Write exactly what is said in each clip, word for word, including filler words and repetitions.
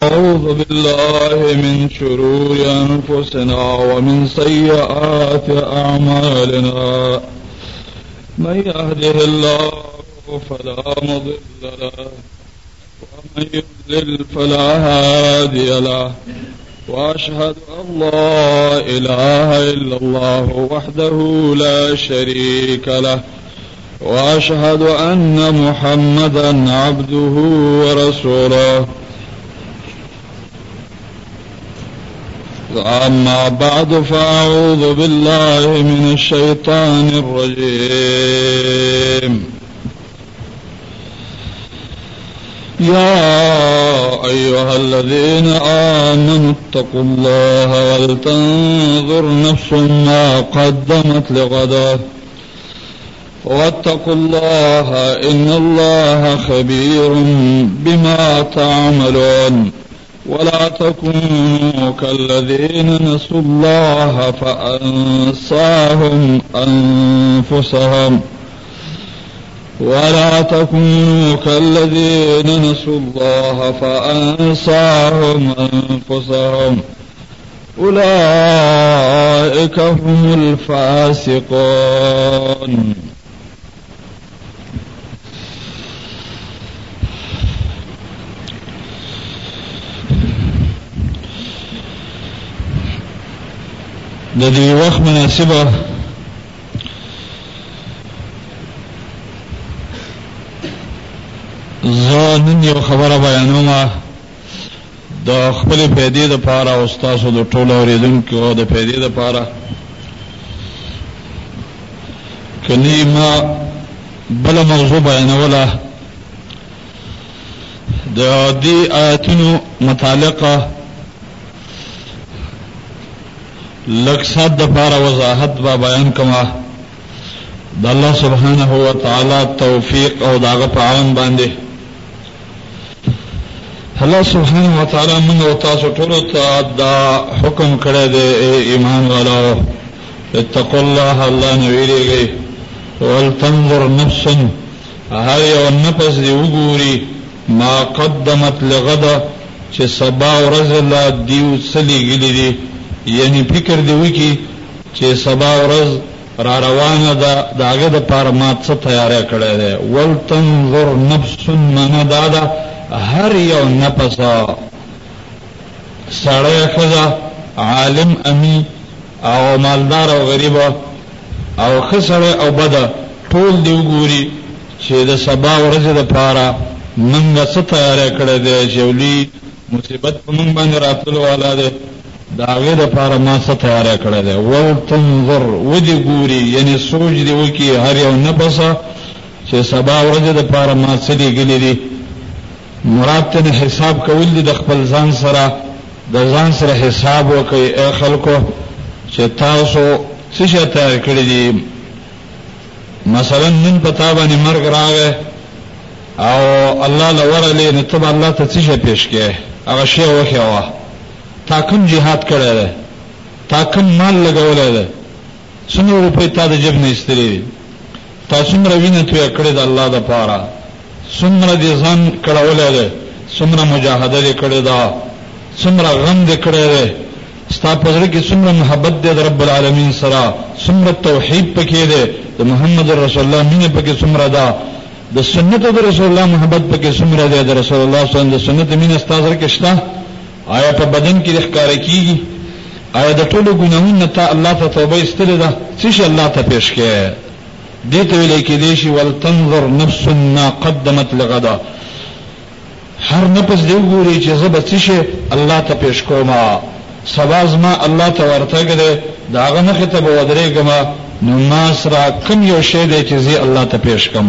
أعوذ بالله من شرور أنفسنا ومن سيئات أعمالنا من يهده الله فلا مضل له ومن يضلل فلا هادي له وأشهد أن لا إله إلا الله وحده لا شريك له وأشهد أن محمدا عبده ورسوله. أما بعد فأعوذ بالله من الشيطان الرجيم. يا أيها الذين آمنوا اتقوا الله ولتنظر نفس ما قدمت لغد واتقوا الله إن الله خبير بما تعملون ولا تكونوا كالذين نسوا الله فأنساهم أنفسهم ولا تكونوا كالذين نسوا الله فأنساهم أنفسهم أولئك هم الفاسقون. د دې وخت مناسبه زه نن یو خبره بیانوم د خپل پیدې د پاره او تاسو د ټولو اوریدونکو د پیدې د پاره. کله ما بل موضوع بیانوله د دې آیاتونو متعلقه لکسات د پاره وضاحت با بیان کما د الله سبحانه و تعالی توفیق او داغه په عون باندې. الله سبحانه و تعالی موږ او تاسو ټول ته دا حکم کړی دی ایمان والو اتقوا الله الله نویریږي ولتنظر نفس هر یو نفس دی وګوري ما قدمت لغدا چې سبا ورځ لا دیو سلی ګلی دی یعنی فکر دی وکي چې سبا ورځ را روانه ده داغه د پاره مات څه تیاری کړی دی. ولتنظر نفس من دادا هر یو نفس سړی ښځه عالم امی او مالدار او غریب او ښه سړی او بده ټول دی وګوري چې د سبا ورځ د پاره موږ څه تیاری کړی دی چې ولي مصیبت په موږ باندې راتلو والا دی داغه د پاره ما څه تیاری کړی دی. ولتنظر ودی ګوري یعنی سوچ دی وکي هر یو نفس چې سبا ورځ د پاره ما څه دی ګلی دی. مراد ته حساب کول دي د خپل ځان سره د ځان سره حساب وکي اے خلکو چې تاسو څه شي تیار کړی دي. مثلا نن پتا باندې مرګ راغی او الله لورلې نو ته الله ته څه شي پیش کې هغه شی وکړه تا کوم jihad کړی دی تا کوم مال لګولای دی څومره روپۍ تا د جیب نه ایستلې تا څومره وینه توی کړې د الله د پاره څومره دې ځان کړولای دی څومره مجاهده دې کړې ده څومره غم دې کړی دی ستا په زړه کې څومره محبت دې د رب العالمین سره څومره توحید پکې دی د محمد رسول الله مینه پکې څومره ده د سنت د رسول الله محبت پکې څومره ده د رسول الله صلی الله علیه وسلم د سنت مینه ستا زړه کې شته. آیا په بدن کې ښکار کیږي؟ آیا د ټولو ګناهونو ته الله ته توبه استلې ده څه شي الله ته پیش کړي دې ته ویل کېږي شي ولتنظر نفس ما قدمت لغدا. هر نفس دی وګوري چې زه به څه شي الله ته پیش کوم سبا زما الله ته ورتګ دی داغه مخې ته به ودرېږم نو ما سره کوم یو شی دی چې زه الله ته پیش کوم.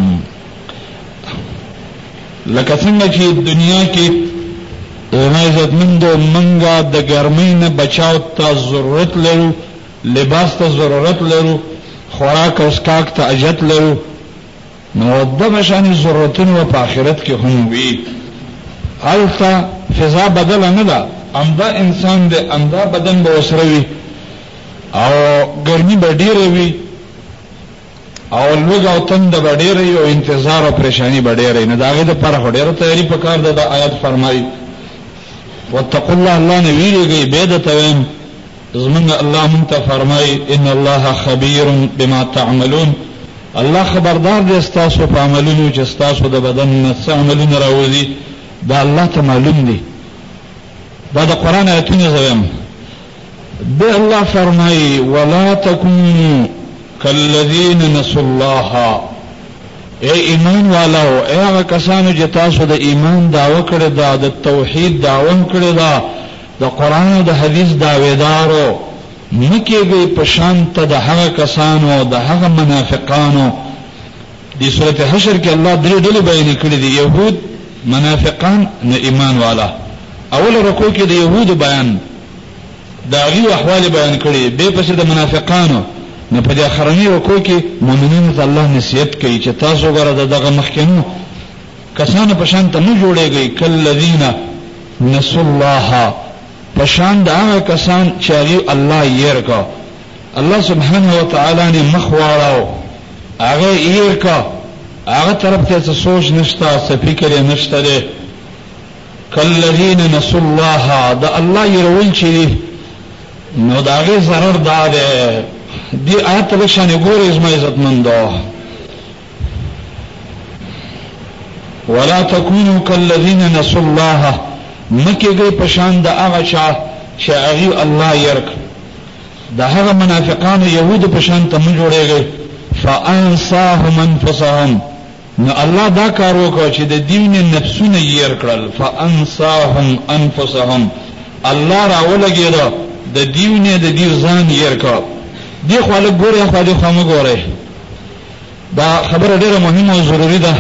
لکه څنګه چې دنیا کې عزت مندو منګه د ګرمۍ نه بچاو ته ضرورت لرو لباس ته ضرورت لرو خوراک او اسکاک ته اجت لرو نو د بشاني ضرورتونو په آخرت کې هم وي. البته فضا بدل نه ده امدا انسان دې امدا بدن به وسره وي او ګرمي به ډیره وي او لوګ او تند به ډیره وي او انتظار او پریشانی به ډیره نه داغه د پر هډیره تیاری پکار ده د آیات فرمایي واتقوا الله الله نه ویریږي به د تویم زمونږ الله مونږ ته فرمایي ان الله خبير بما تعملون الله خبردار دی ستاسو په عملونو چې ستاسو د بدن نه څه عملونه راوځي دا الله ته معلوم دی دا د قرآن آیتونه زویم به الله فرمایي ولا تكونوا كالذين نسوا الله اے ایمان والو اے هغه کسانو چې تاسو د ایمان دعوه کړې ده د توحید دعوه کړې ده د قرآن او د حدیث دعویدارو نکیږي په شان ته د هغه کسانو د هغه منافقانو د سورته حشر کې الله درې ډلې بیان کړې دي يهود منافقان نه ایمان والا اول رکوع کې د يهود بیان داغي احوال بیان کړي به پس د منافقانو نه په اخرنی رکوع کې مؤمنین ته الله نصیحت کوي چې تاسو غره دغه مخکینو کسانو په شان ته نه جوړیږي کلذین نسوا الله پشان دا هغه کسان چې الله یې ورکا الله سبحانه و تعالی نه مخواړو هغه یې ورکا هغه طرف ته څه سوچ نشتا څه فکر یې نشته ده کلذین نسوا الله دا الله یې رول چی نو دا هغه ضرر دا ده دی آیت له شان ګورې زما عزت مندو ولا تکونوا کلذین نسوا الله مکیږي پشان د هغه چا چې هغه الله یرک د هغه منافقان يهود پشان ته مونږ جوړېږي فانصاهم انفسهم نو الله دا کار وکړ چې د دین نفسونه یې کړل فانصاهم انفسهم الله راولګي دا د دین د دې ځان یې کړ دی خو له ګوره خو دې خو موږ ګوره دا خبره ډیره مهمه او ضروری ده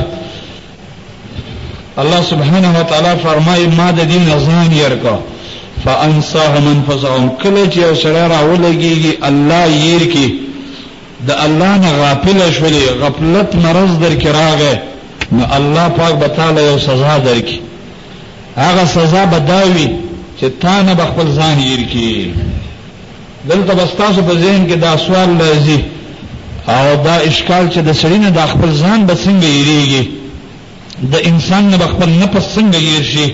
الله سبحانه و تعالی فرمایي ما د دین ځان یې کړ فانصاهم انفسهم کله چې سره راولګيږي الله یې کی د الله نه غافل شولې غفلت مرض در کې راغې نو الله پاک به تعالی یو سزا درکې هغه سزا به داوي چې تا نه بخپل ځان یې کی دلته بستاسو په ذهن کې دا سوال لازم او دا اشکال چې د سړی نه د خپل ځان به څنګه یریږي د انسان نه بخپل نفس څنګه یې شي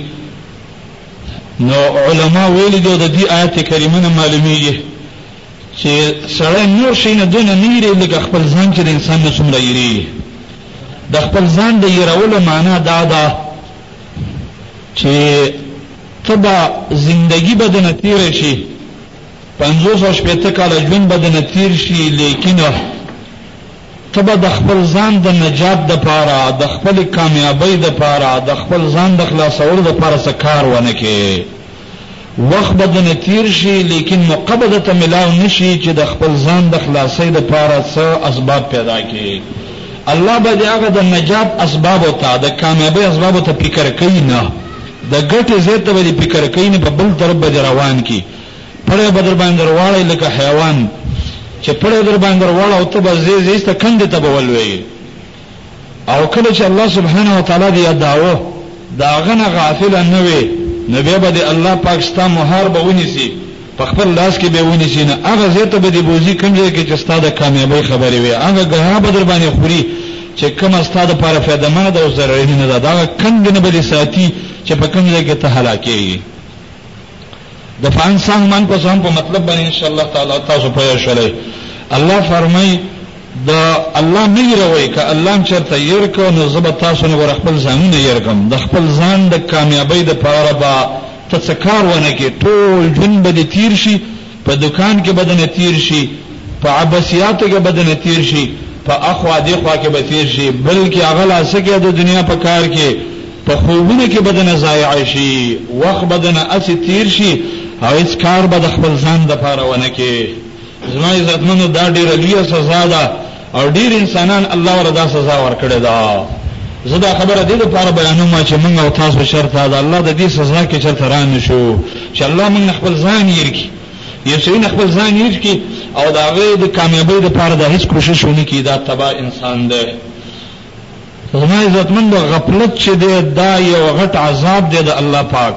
نو علما ویلي دي د دې آیت کریمه نه معلومیږي چې سړی نور شي نه دونه نه یری لکه خپل ځان چې د انسان نه څومره یری د خپل ځان د یرولو معنا دا ده چې تبا زندگی بدن تیر شي پنځوس او شپږ کاله ژوند بدن تیر شي لیکن تبا د خپل ځان د نجات د پاره د خپل کامیابی د پاره د خپل ځان د خلاصولو د پاره څه کار ونه کې وخت بدن تیر شي لیکن مقبضه ته ملاو نشي چې د خپل ځان د خلاصۍ د پاره څه اسباب پیدا کړي الله به هغه د نجات اسباب او ته د کامیابی اسباب ته فکر کوي نه د ګټې زیاته به فکر کوي نه په بل طرف به روان کی پړې بدر باندې وروړی لکه حیوان چې پړې در باندې وروړ او ته به زی زیسته کند ته بولوي او کله چې الله سبحانه و تعالی دې داوه داغه نه غافل نه وي نبی به الله پاکستان مهار به ونیسي په خپل لاس کې به ونیسي نه هغه زیاته به دې بوزي کومه کې چې ستاده کامیابی خبرې وي هغه ګرها بدر باندې خوري چې کومه ستاده لپاره فائدہ مند او ضرر نه ده دا کند نه به ساتي چې په کوم ځای کې ته هلاکیږي د فانسان من په ځان په مطلب باندې ان شاء الله تعالی تاسو پوه شئ الله فرمای دا الله نه یروي ک الله چرته ير کو نو زب تاسو نه ور خپل ځانونه ير کوم د خپل ځان د کامیابی د پاره با تڅکار ونه کې ټول جن به تیر شي په دکان کې بدن تیر شي په عباسیاتو کې بدن تیر شي په اخوا دی خوا کې به تیر شي بلکې اغلا سکه د دنیا په کار کې په خوبونه کې بدن ضایع شي وخت بدن اس تیر شي او هیڅ کار به د خپل ځان د پاره ونه کې زما عزتمنو دا ډیره لویه سزا ده او ډیر انسانان الله وردا سزا ورکړي دا زدا خبره دې لپاره بیانوم چې موږ او تاسو شرط ده الله د دې سزا کې چرته را نشو چې الله موږ خپل ځان یې یو څین خپل ځان یې کی او دا غي د کامیابی لپاره د هیڅ کوشش ونه کی دا تبا انسان دی زما عزتمنو غفلت چې دی دا یو غټ عذاب دی د الله پاک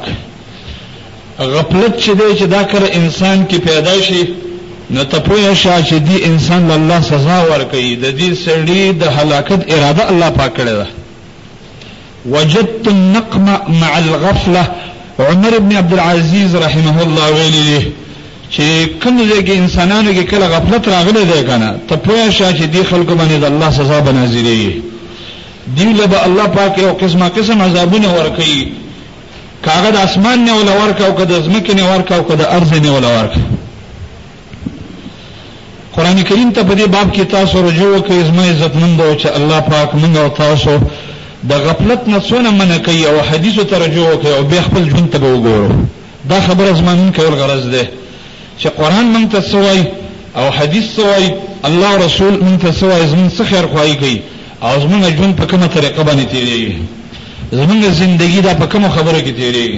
غفلت چې دی چې دا کړ انسان کې پیدا شي نو ته پوه شې چې دی انسان الله سزا ورکړي د دې سړي د هلاکت اراده الله پاک کړی ده وجدت النقم مع الغفله عمر ابن عبد العزيز رحمه الله ویلی چې کوم ځای کې انسانانو کې کله غفلت راغلی دی کنه ته پوه شې چې دی خلکو باندې د الله سزا بنازلېږي دی له به الله پاک یو قسمه قسم عذابونه ورکوي کاغه د اسمان نه ولا ورکا او کده زمکه نه ورکا او کده ارض نه ولا ورکا قران کریم ته په دې باب کې تاسو رجوع کوي زما عزت مند او چې الله پاک موږ او تاسو د غفلت نه څونه منع کوي او حدیثو ته رجوع کوي او به خپل ژوند ته وګورو دا خبره زمانون کول غرض ده چې قران موږ ته سوای او حدیث سوای الله رسول موږ ته سوای زمون څه خیر خوای کوي او زمون ژوند په کومه طریقه باندې تیریږي زمونږ زندگی دا په کومه خبره کې تیریږي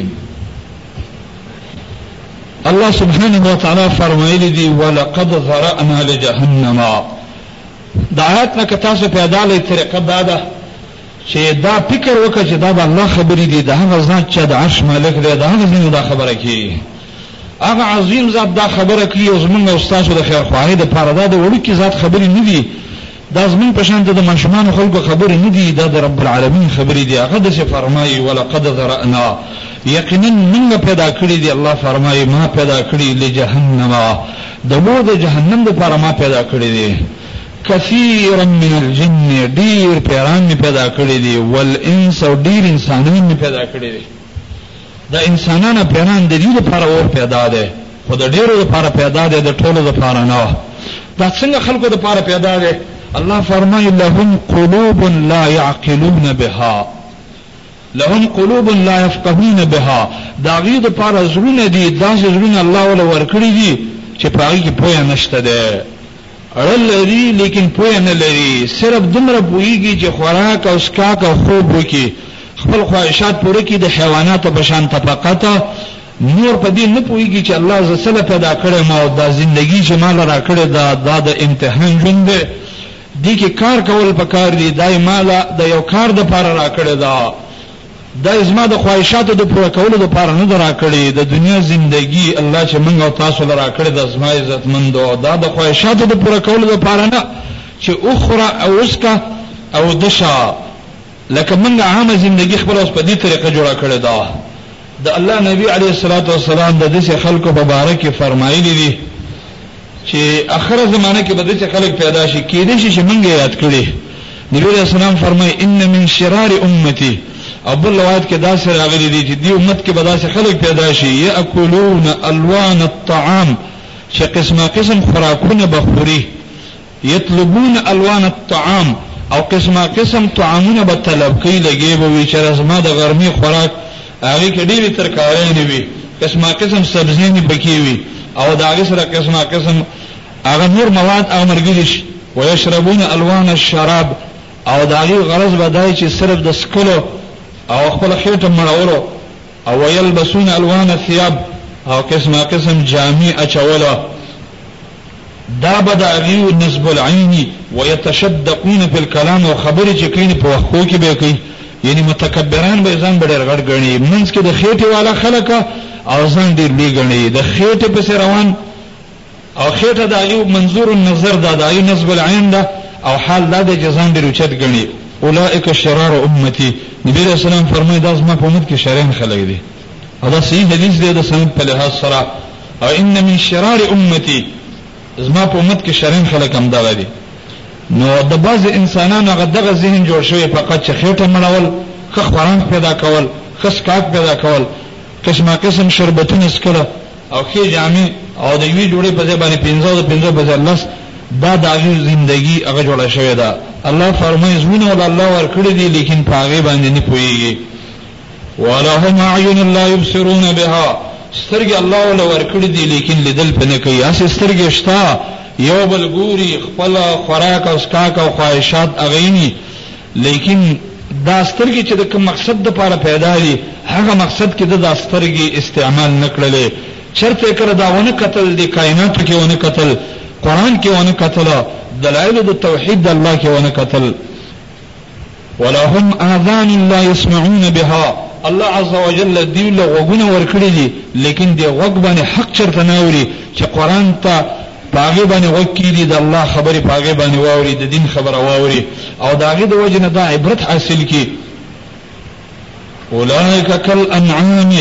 الله سبحانه وتعالى فرمایلی دی ولقد ذرأنا لجهنم دا آیات نه تاسو په اداله طریقه باندې چې دا فکر وکړه چې دا د الله خبرې دي دا هغه ذات چې د عرش مالک دی دا هغه زینو دا خبره کوي هغه عظیم ذات دا خبره کوي او زمونږ استاد د خیر خواهی د پاره دا د وړو کې ذات خبرې نه دي دا زمون په شان د ماشومان خلکو خبرې نه دي دا د رب العالمین خبرې دي هغه د څه فرمایي ولقد ذرأنا یقینا موږ پیدا کړی دی الله فرمایي ما پیدا کړی لجهنم د مو د جهنم لپاره ما پیدا کړی دی کثیر من الجن ډیر پیران می پیدا کړی دي والانس او ډیر انسانان می پیدا کړی دي دا انسانانه پیران د دې لپاره اور پیدا دي خو د ډیرو لپاره پیدا دي د ټولو لپاره نه دا څنګه خلکو لپاره پیدا دي الله فرمایي لهم قلوب لا يعقلون بها لهم قلوب لا يفقهون بها دا غي د پاره زړونه دي دا زړونه الله ولا ورکړي دي چې پای کې پوهه نشته ده اړل لري لیکن پوهه نه لري صرف دمر پوهیږي چې خوراک او اسکاک او خوب وکي خپل خواهشات پوره کړي د حیوانات په شان طبقات نور په دې نه پوهیږي چې الله زسله پیدا کړي ما او دا ژوندۍ چې مال را کړي دا د امتحان ژوند دی دي کې کار کول پکار دي دای مالا د یو کار د پاره را کړی دا د ازما د خواهشاتو د پوره کولو د پاره نه را کړی د دنیا ژوندۍ الله چې موږ او تاسو لرا کړی د ازما عزت مندو دا د خواهشاتو د پوره کولو د پاره نه چې اخرى او اسکا او دشا لکه موږ عامه ژوندۍ خپل اوس په دې طریقه جوړه کړی دا د الله نبی علیه الصلاۃ والسلام د دې خلکو مبارک فرمایلی دي چې اخر زمانه کې به د خلک پیدا شي کېدې شي چې مونږه یاد کړی نبی رسول الله فرمایي ان من شرار امتي ابو روایت کې دا سره راغلي دي چې دی امت کې به داسې خلک پیدا شي یاکلون الوان الطعام چې قسمه قسم خوراکونه بخوري یطلبون الوان الطعام او قسمه قسم طعامونه به طلب کوي لګي به وي چې رزما د ګرمي خوراک هغه کې ډېری ترکارې نه وي قسمه قسم سبزي نه بکی وي او دا هغه سره قسمه قسم هغه نور مواد او مرګلیش ويشربون الوان الشراب او دا هغه غرض بدای چې صرف د سکلو او خپل خېټه مړولو او ويلبسون الوان الثياب او قسمه قسم جامع اچولا دا بداغي نسب العين ويتشدقون في الكلام وخبر چې کین په وخت کې به کوي یعنی متکبران به ځان ډېر غړ غړي منځ کې د خېټه والا خلک او ځان ډېر لګړي د خېټه په روان او خېټه د ایو منظور النظر د ایو نسب العين ده او حال دا د جزان ډېر اوچت غړي اولئک شرار امتی نبی رسول الله فرمایي دا زما په امت کې شرین خلک دي او دا صحیح حدیث دی د سند په لحاظ سره او ان من شرار امتی زما په امت کې شرین خلک هم دا دي نو د باز انسانانو هغه دغه ذهن جوړ شوی فقط چې خېټه مړول خ خوراک پیدا کول خس کاک پیدا کول قسمه قسم شربتونه سکله او خې جامع او د وی جوړې په ځای باندې پنځه او پنځه په ځای لس دا د ژوندۍ هغه جوړه شوی دا الله فرمایي زونه ول الله ور کړی دي لیکن پاغه باندې نه پويږي ولهم اعین لا يبصرون بها سترګي الله ول ور کړی دي لیکن لیدل پنه کوي اس سترګي شتا یو بل ګوري خپل خوراک او سکاک او خواهشات اغینی لیکن دا سترګي چې د کوم مقصد لپاره پیدا دي هغه مقصد کې د سترګي استعمال نکړلې چرته کړه دا ونه قتل دي کائنات کې ونه قتل قران کې ونه قتل دلائل د توحید د الله کې ونه قتل ولهم اذان لا يسمعون بها الله عز وجل دی له وګونه ورکړي دي لیکن دی وګ باندې حق چرته ناوري چې قران ته پاغه باندې وکیلی د الله خبره پاغه باندې واوري د دین خبره واوري او داغه د وجه نه دا عبرت حاصل کی اولئک کل انعام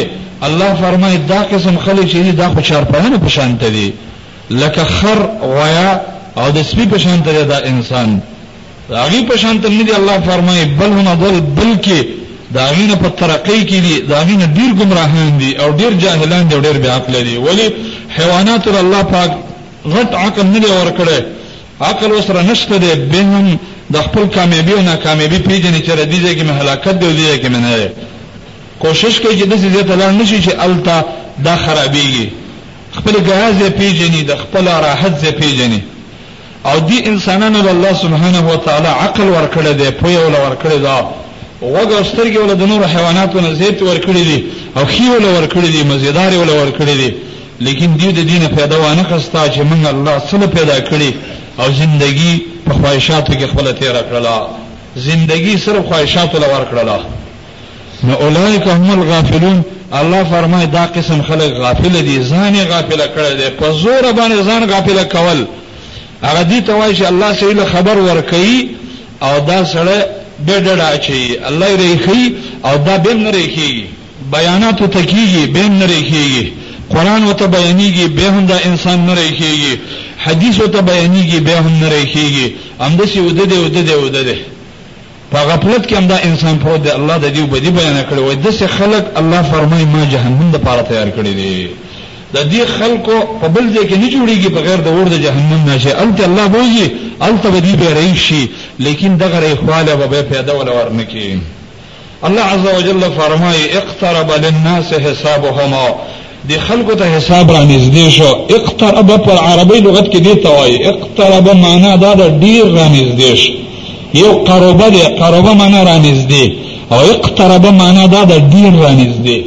الله فرمایي دا قسم خلک چې دا خو چارپایانو په شان دي لکه خر غویا او د سپي په شان دی دا انسان هغه په شان ته نه دی الله فرمایي بل هم ضل بلکې دا غینه په ترقی کې دي دا غینه ډیر گمراهان دي او ډیر جاهلان دي او ډیر بے عقل دي ولی حیوانات الله پاک غټ عقل نه دی ورکړي عقل وسره نشته دی به هم د خپل کامیابی او ناکامیابی پیژنې چې ردی دي کې مهلاکت دی دی کې نه کوشش کوي چې د دې ته لاړ نشي چې التا دا خرابېږي خپل غاز پیژنې د خپل راحت زې پیژنې او دی انسانانو الله سبحانه و تعالی عقل ورکړی دی په یو ول ورکړی دا وګور سترګې ول د نور حیواناتو نه زیات ورکړی دي او خي ول ورکړی دي مزیدار ول ورکړی دي لیکن دیو د دینه پیدا وانه خستا چې موږ الله سره پیدا کړی او زندگی په خواهشاتو کې خپل تیر کړلا زندگی صرف خواهشاتو لور کړلا نو اولئک هم الغافلون الله فرمای دا قسم خلک غافل دي ځان غافل کړی دي په زور باندې ځان غافل کول هغه دي ته وایي چې الله سره خبر ورکړي او دا سره ډډړ اچي الله یې ریخي او دا به نه ریخي بیانات ته کیږي به نه ریخي قرآن وته بیانېږي به هم دا انسان نه ریخي حدیث وته بیانېږي به هم نه ریخي همدسي ودده ودده ودده په غفلت کې هم دا انسان پروت دی الله د دې وبدي بیان کړی وای دسه خلق الله فرمای ما جهنم د پاره تیار کړی دی د دې خلکو په بل ځای کې نه جوړیږي بغیر د ور د جهنم نشه الته الله وایي الته بدی به رئیشي لیکن دغه ریخواله به پیدا ول ورنکي الله عز وجل فرمای اقترب للناس حسابهم دي خلقو ته حساب را نږدې شو اقترب په عربی لغت کې دی توای اقترب معنا دا د ډیر را نږدې شو یو قربه دی قربه معنا را نږدې او اقترب معنا دا د ډیر را نږدې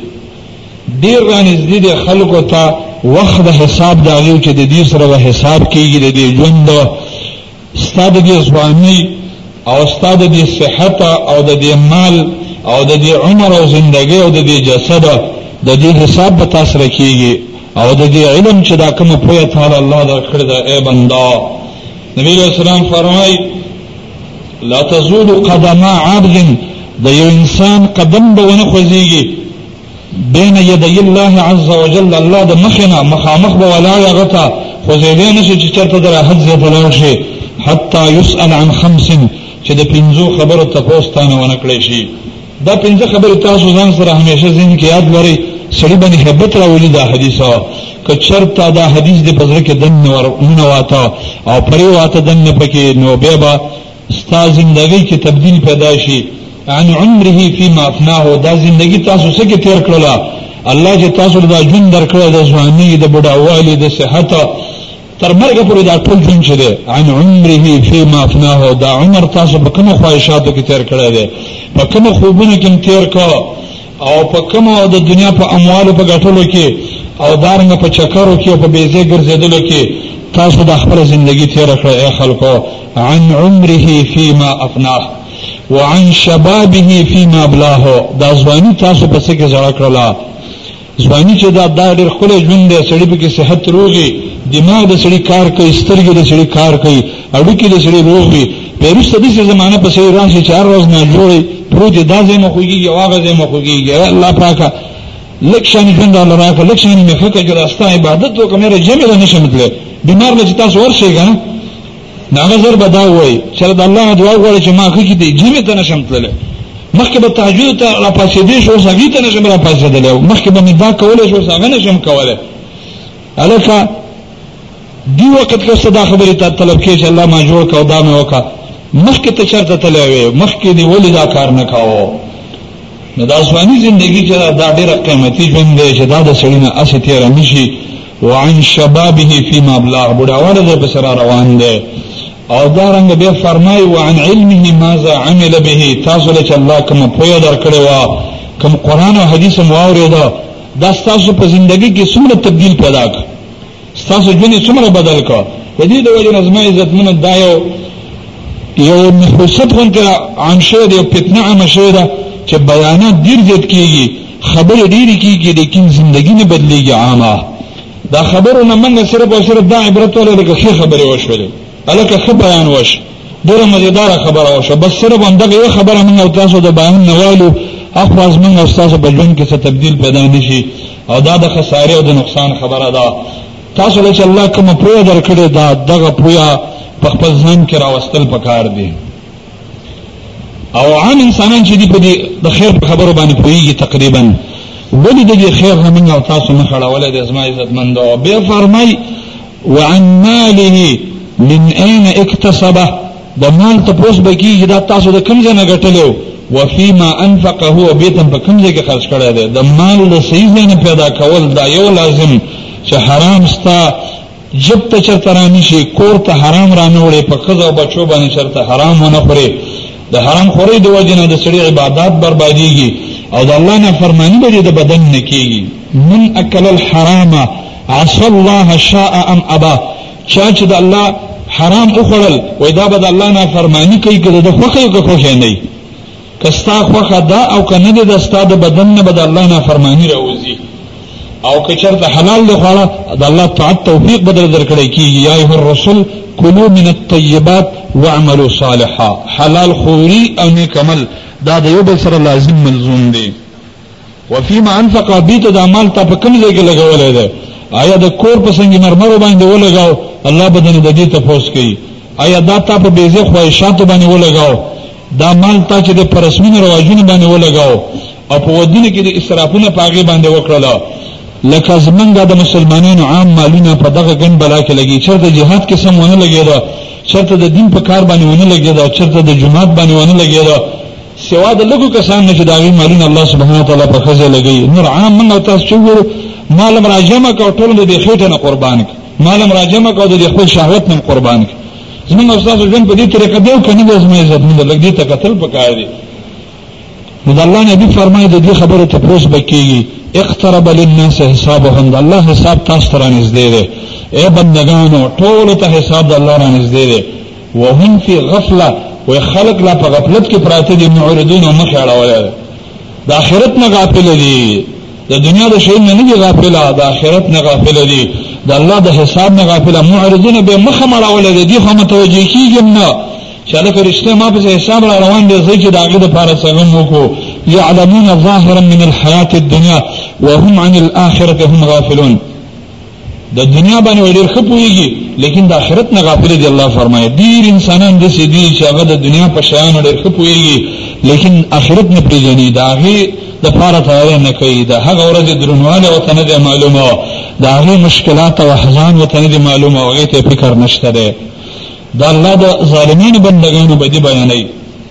ډیر را نږدې دی خلقو ته وخت حساب دا یو چې د دې سره حساب کیږي د دې ژوند استاد دې ځواني او استاد دې صحت او د دې مال او د دې عمر او زندګي او د دې جسد د دې حساب به تاسو راکېږي او د دې علم چې دا کوم په تعالی الله درکړی دا اے بندا نبی رسول الله فرمای لا تزول قدم عبد د یو انسان قدم به ونه خوځيږي بین یدی الله عز وجل الله د مخنا مخامخ به ولا یغتا خوځېدل نشي چې چرته در حد زه بلل شي حتا يسأل عن خمس چې د پنځو خبرو تاسو ته ونه کړی شي دا پنځه خبرې تاسو ځان سره همیشه ذهن کې یاد لرئ سړي باندې hebat راولي دا حدیثه که چرته دا حدیث د پزره کې دن ورونه واته او پرې واته دن پکې نو به با ستا زندگی کې تبدیل پیدا شي عن عمره فيما افناه دا زندگی تاسو څخه تیر کړلا الله چې تاسو دا ژوند درکړی د ځواني د بډاوالي د صحت تر مرګ پورې دا ټول ژوند چره عن عمره فيما افناه دا عمر تاسو په کومه خواهشاتو کې تیر کړی دی په کومه خوبونو کې تیر کا او په کومه د دنیا په اموالو په ګټلو کې او دارنګ په چکرو کې په بیزه ګرځېدلو کې تاسو د خپل ژوندۍ تیر کړی اے خلکو عن عمره فيما افناه وعن شبابه فيما ابلاه دا ځواني تاسو په څه کې ځړ کړلا ځواني چې دا د ډېر خپل ژوند د سړي په صحت روغي دماغ د سړي کار کوي سترګې د سړي کار کوي اړیکې د سړي روغي پیرسته د زمانه په سړي راشي چار ورځې نه جوړي پروت دازې مخوږي او هغه مخوږي الله پاکه لکشان ژوند الله راکه لکشان می فکر جوړستا عبادت وکمه جمع نه شمتله بیمار نه تاسو ورشي کنه ناغزر بدا وای چې د الله دعا غواړي چې ما خو کې دې جمع ته نشمتله مخکې به تهجد ته را پاسې دي شو سګی ته نشم را پاسې دي مخکې به مدا کولای شو څنګه نشم کولای الکه دی وخت کې صدا خبرې ته طلب کې چې الله ما جوړ کا دا مې وکا مخکې ته چرته تلوي مخکې دی ولې دا کار نه کاوه نو دا ځواني ژوندۍ چې دا ډېره قیمتي ژوند دی چې دا د سړي نه اسې تیر نشي وعن شبابه فيما ابلغ بډاواله د بسر روان دی او دا رنګ به فرمای وعن علمه ماذا عمل به تاسو له الله کوم پوهه درکړې وا کوم قران او حديث مو اوریدا دا تاسو په ژوندۍ کې څومره تبديل پیدا کړ تاسو ژوند څومره بدل کړ د دې د وجه نظم عزت من دایو یو نحوست غونډه عام شه د فتنه عام شه ده چې بیانات ډیر زیات کیږي خبره ډیر کیږي لیکن ژوندۍ نه بدلېږي عامه دا خبرونه موږ صرف او صرف دا عبرت ولري چې خبره وشوله الکه خبر بیان وش ډیره مزیدار خبره وشه بس صرف همدغه خبره موږ تاسو د بیان نوالو اخواز من استاد په ژوند کې څه تبديل پیدا نشي او دا د خسارې او د نقصان خبره ده. تاسو له چې الله کوم پوهه درکړي دا دغه پوهه په خپل ځان کې راوستل پکار دي. او عام انسانان چې دی په دې د خیر په خبرو باندې پوهیږي تقریبا ولې د دې خیر هم او تاسو نه خړولې د ازما عزت مند او به فرمای وعن ماله من اين اكتسبه د مال ته پوس بکیږي دا تاسو د کوم ځای نه ګټلو وفيما انفقه وبيتم په کوم ځای کې خرج کړی دی. د مال د صحیح ځای نه پیدا کول دا یو لازم چې حرام ستا جب ته چرته رانشي کور ته حرام رانوړي په خزه او بچو باندې چرته حرام ونه خوري د حرام خوري د وجنه د سړي عبادت برباديږي او د الله نه فرمانی به د بدن نه کیږي. من اکل الحرام عصى الله شاء ام ابا چا چې د الله حرام اخړل وای دا به د الله نه فرمانی کوي کله د خوخه یو خوښ نه کستا خوخه دا او کنه د استاد بدن نه به د الله نه فرمانی راوځي او که چرته حلال له خوړه د الله تعالی توفیق بدل درکړي کیږي. یا ایه الرسول کلوا من الطیبات واعملوا صالحا حلال خوري او نیک عمل دا د یو بل سره لازم ملزوم دي. وفيما انفق بیت د عمل ته په کوم ځای کې لګولې ده آیا د کور په څنګه مرمر باندې ولګاو الله بدن د دې تفوس کوي آیا دا ته په بیزه خواهشات باندې ولګاو دا مال ته چې د پرسمین رواجونه باندې ولګاو او په ودینه کې د اسرافونه پاغي باندې وکړل لکه زمونږ د مسلمانانو عام مالونه په دغه ګن بلا کې لګي چرته jihad کې سم ونه لګیدا چرته د دین په کار باندې ونه لګیدا چرته د جماعت باندې ونه لګیدا سوا د لګو کسان نه چې داوی مالونه الله سبحانه وتعالى په خزه لګي. نور عام من تاسو چوغور مال مراجمه کو ټول د خېټه نه قربان مال مراجمه کو د خپل شهوت نه قربان زمونږ استاد ژوند په دې طریقه دی کنه د زما عزت مند لګ دي ته قتل پکای دي. نو الله نبی فرمایي د دې خبره ته پوس بکیږي اقترب للناس حسابهم الله حساب تاسو ته نږدې دی. اے بندگانو ټول ته حساب د الله را نږدې دی. وهم فی غفله و خلق لا په غفلت کې پراته دي معرضون او مخ اړول د آخرت نه غافل دي د دنیا د شی نه نه غافل د آخرت نه غافل دي د الله د حساب نه غافل معرضون به مخ اړول دي خو متوجه کیږي نه چاله کرشته ما په حساب را روان دي زې چې داګه د پاره څنګه وکړو يعلمون ظاهرا من الحياه الدنيا وهم عن الاخره هم غافلون. د دنیا باندې ډېر خپويږي لیکن د آخرت نه غافل دي. الله فرمایي ډېر انسانان د سيدي چې هغه د دنیا په شیانو ډېر خپويږي لیکن آخرت نه پریږدي داغه د پاره تیار نه کوي د هغه ورځ درنواله او تنه د معلومه داغه مشکلات او احزان او تنه د معلومه او ته فکر نشته ده. د الله د ظالمین بندگانو به دي بیانای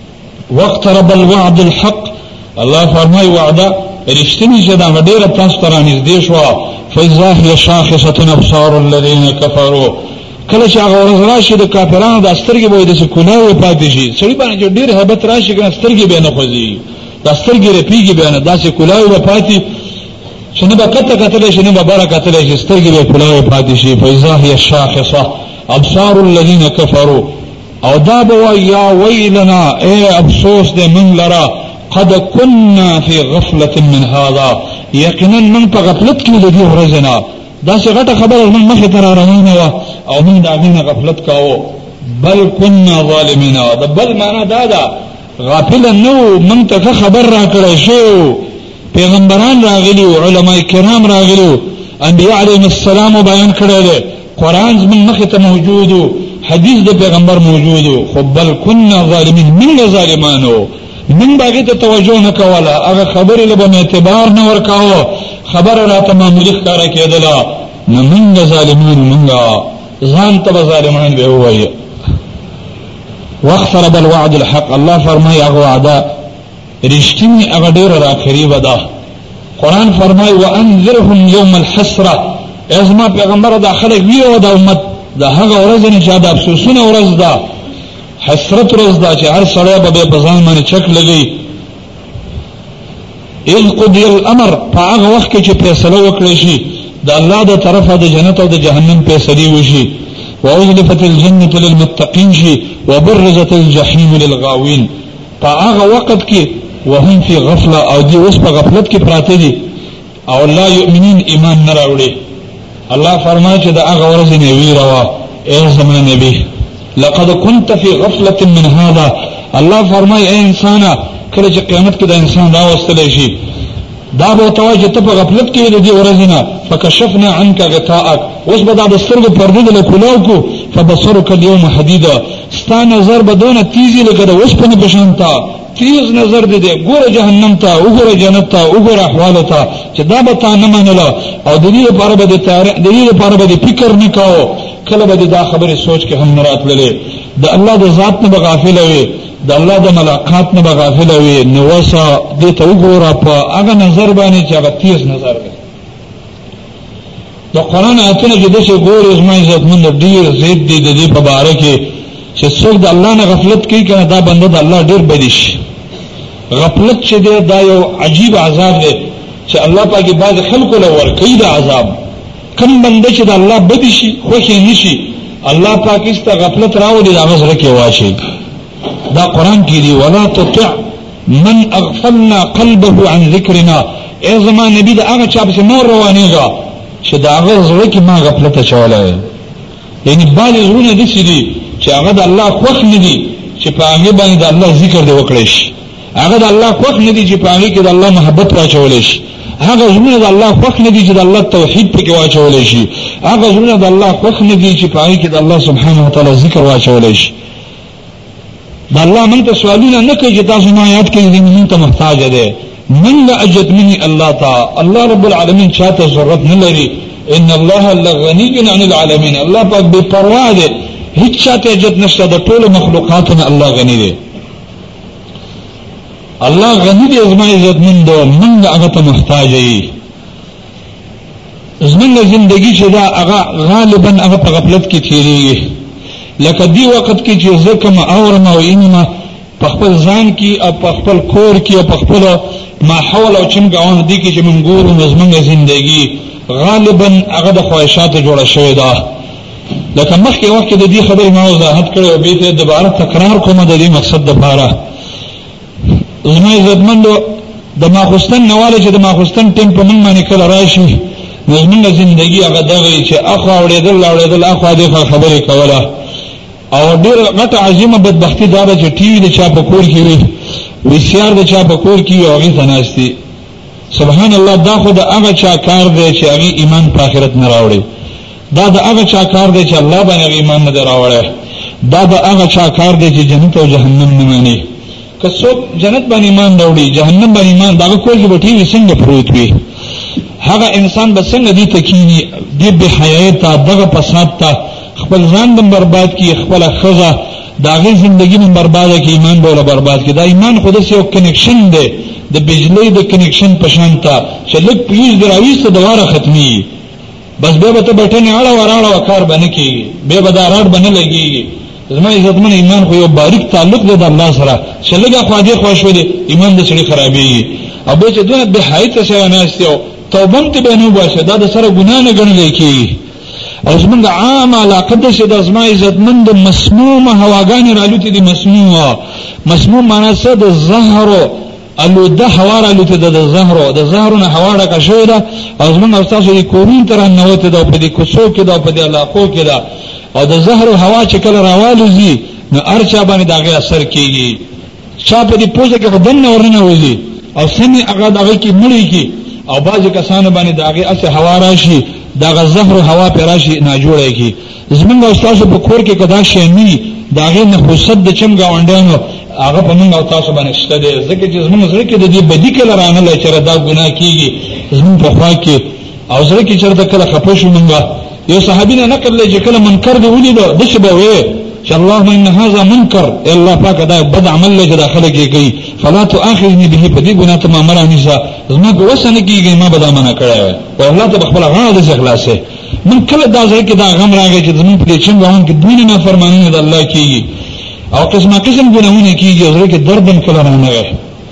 وقترب الوعد الحق الله فرمای وعده رښتینی چې دا ډیره تاسو ته نږدې شو فإذا هي شاخصة أبصار الذين كفروا کله چې هغه ورځ راشي د کافرانو د سترګې به د سکوناوي پاتې شي سړي باندې ډیر hebat راشي کنه سترګې به نه خوځي د سترګې رپیږي به نه داسې کلاوي به پاتې شنه به کته کتل شي نه به بار کتل شي سترګې به کلاوي پاتې شي فإذا هي شاخصة أبصار الذين كفروا او دا به یا ویلنا اے افسوس دې من لرا قد كنا في غفلة من هذا یقینا من په غفلت کې د دې ورځنا دا څه غټه خبره من مخه تر روانه و او من دا غینه غفلت کاوه بل كنا ظالمين دا بل معنا دا دا غافل نو من ته خبر را کړی شو پیغمبران راغلي او علما کرام راغلي انبیاء علیهم السلام بیان کړل قران من مخه ته موجود حدیث د پیغمبر موجود خو بل كنا ظالمين من ظالمانو من باغی ته توجه نه کوله هغه خبرې له به اعتبار نه ورکاوه خبره را تماملی ښکارا کېدله نو موږ ظالمان موږ ځان ته ظالمان به وایي. واقترب الوعد الحق الله فرمای هغه وعده رښتینی هغه ډیره را قریبه ده. قران فرمای وانذرهم يوم الحسره ازما پیغمبر د خلک ویو د امت د هغه ورځ نه چې د افسوسونه ورځ ده حسرت روز دا چې هر سړی به په ځان باندې چک لګي. اذ قضي الامر فهغه وخت کې چې فیصله وکړي شي د الله د طرفه د جنت او د جهنم فیصله وشي واذلفت الجنه للمتقين شي وبرزت الجحيم للغاوين فهغه وخت کې وهم في غفله او دی اوس په غفلت کې پراته دي او لا يؤمنون ایمان نه راوړي. الله فرمایي چې د هغه ورځې نه ویروا اے زمانه نبی لقد كنت في غفلة من هذا الله فرمای اے انسانا کله چې قیامت کې د انسان راوستل شي دا به توجه ته په غفلت کې د دې ورځې فکشفنا عنك غطاءك اوس به دا د سترګو پرده له کلاو کو فبصرك اليوم حديدا ستا نظر بدون تیزی لکه د اوسپنې په شان تا تیز نظر دې دې ګوره جهنم ته وګوره جنت ته وګوره احوال ته چې دا به تا نه منله او د دې لپاره به د دې لپاره به فکر نه کاوه کله به دا خبره سوچ کې هم نه راتللې د الله د ذات نه غافل وي د الله د ملاقات نه غافل وي نو وسه دې ته وګوره په هغه نظر باندې چې هغه تیز نظر دی د قران آیتونه چې د څه ګورې زما عزت مند ډیر زید دي د دې په باره کې چې څوک د الله نه غفلت کوي کنه دا بنده د الله ډیر بدیش غفلت چې دی دا یو عجیب عذاب دی چې الله پاکي بعض خلکو له ورکړي د عذاب کوم بنده چې د الله بدیشي خوښي نشي الله پاک است غفلت راوړي دا غزر کې واشي دا قران کې دی ولا تطع من اغفلنا قلبه عن ذكرنا ای زمان نبی دا هغه چا په نور روانيږي چې دا غزر کې ما غفلت چولای یعنی باندې زونه دي چې چې هغه د الله خوښ نه دي چې په هغه باندې د الله ذکر دی وکړي شي هغه د الله خوښ نه دي چې په هغه کې د الله محبت واچول شي هغه زونه د الله خوښ نه دي چې د الله توحید پکې واچول شي هغه زونه د الله خوښ نه دي چې په هغه کې د الله سبحانه و تعالی ذکر واچول شي دا الله موږ ته سوالونه نه کوي چې تاسو ما یاد کړئ دې موږ ته محتاج دي من لا اجد مني الله تعالی الله رب العالمین چاته ضرورت نه لري ان الله لغنی عن العالمین الله پاک بے پروا دی هیڅ چاته اجت نشته د ټول مخلوقاتونو الله غنی دی الله غنی دی زما عزت مند موږ هغه ته محتاج یې زمونږ زندگی چې دا هغه غالبا هغه په غفلت کې تیریږي لکه دی وخت کې چې زکه ما اورم او انما په خپل ځان کې او په خپل کور کې او په خپل ماحول او چمګاون دي کې چې موږ ګورو زمونږ زندگی غالبا هغه د خواهشات جوړه شوې ده لکه مخکې وخت د دې خبرې ما وضاحت کړې او به ته دوباره تکرار کوم د دې مقصد لپاره زما عزتمندو د ماخستن نواله چې د ماخستن ټیم په من باندې کله راشي زمونږ زندگی هغه دغه چې اخو اورېدل اورېدل اخو دې خبرې کوله او ډېر غټه عظیمه بدبختی دا چې ټي وي د چا په کور کې وي وی سي ار د چا په کور کې او هغه تناستي سبحان الله دا خو د هغه چا کار دی چې هغه ایمان په آخرت نه راوړي دا د هغه چا کار دی چې الله باندې ایمان نه راوړي دا د هغه چا کار دی چې جنت او جهنم نه مانی که څوک جنت باندې ایمان راوړي جهنم باندې ایمان دا کول چې ټي وي څنګه پروت وي هغه انسان به څنګه دي تکینی دی به حیات دغه فساد ته خپل ځان دم برباد کی خپل خزه داغه زندگی من برباد کی ایمان بوله برباد کی دا ایمان خود سه یو کنیکشن دی د بجلی د کنیکشن پشانتا چې لږ پیز دراويسته دواره ختمي بس به به ته بټنه اړه وراړه وکړ باندې کی به به دا راډ باندې لګي زما عزتمن ایمان خو یو باریک تعلق دی د الله سره چې لږه خو دې خوښ ولې ایمان د سړي خرابېږي او به چې دونه به حیات څه نه استیو توبه ته به نو باشه دا د سره ګناه نه ګڼل کیږي او زمونږ عام علاقه د شه د ازما عزتمند مسمومه هواګان رالوتې دي مسمومه مسموم معنی څه د زهر الوده هوا رالوتې د زهر د زهرونه هوا ډکه شوې ده او زمونږ استاد یې کورین تر نوته د په دې کوڅو کې د په دې علاقو کې ده او د زهر هوا چې کله راوالوزي نو ارچا باندې دغه اثر کیږي چا په دې پوزه کې بدن ورنه وځي او سمي هغه دغه کې مړی کی او باز کسانو باندې دغه اثر هوا راشي دغه زهر هوا پر راشي نه جوړه کی زمونږ استاد په کور کې کدا شي نه دغه نه حسد د چم گاونډانو هغه په موږ او تاسو باندې شته دي ځکه چې زمونږ سره کې د دې بدی کې لرانه لای چې دا ګناه کیږي زمونږ په خوا کې او سره کې چې دا کله خپوش مونږه یو صحابي نه نقل لای چې کله منکر دی ولیدو د څه به وي چې اللهم ان هذا منکر الله پاک دا بد عمل له داخله کې کوي فلا تؤاخذني به په دې ګناه ته ما مر انسا زما په وسنه کېږي ما به دا منع کړی او الله ته خپل غاړه د اخلاصه من کله دا ځای کې دا غم راغی چې زمون په چنګ وان کې دوی نه فرمانونه د الله کېږي او قسمه قسم ګناهونه کېږي او زړه کې درد کله نه نه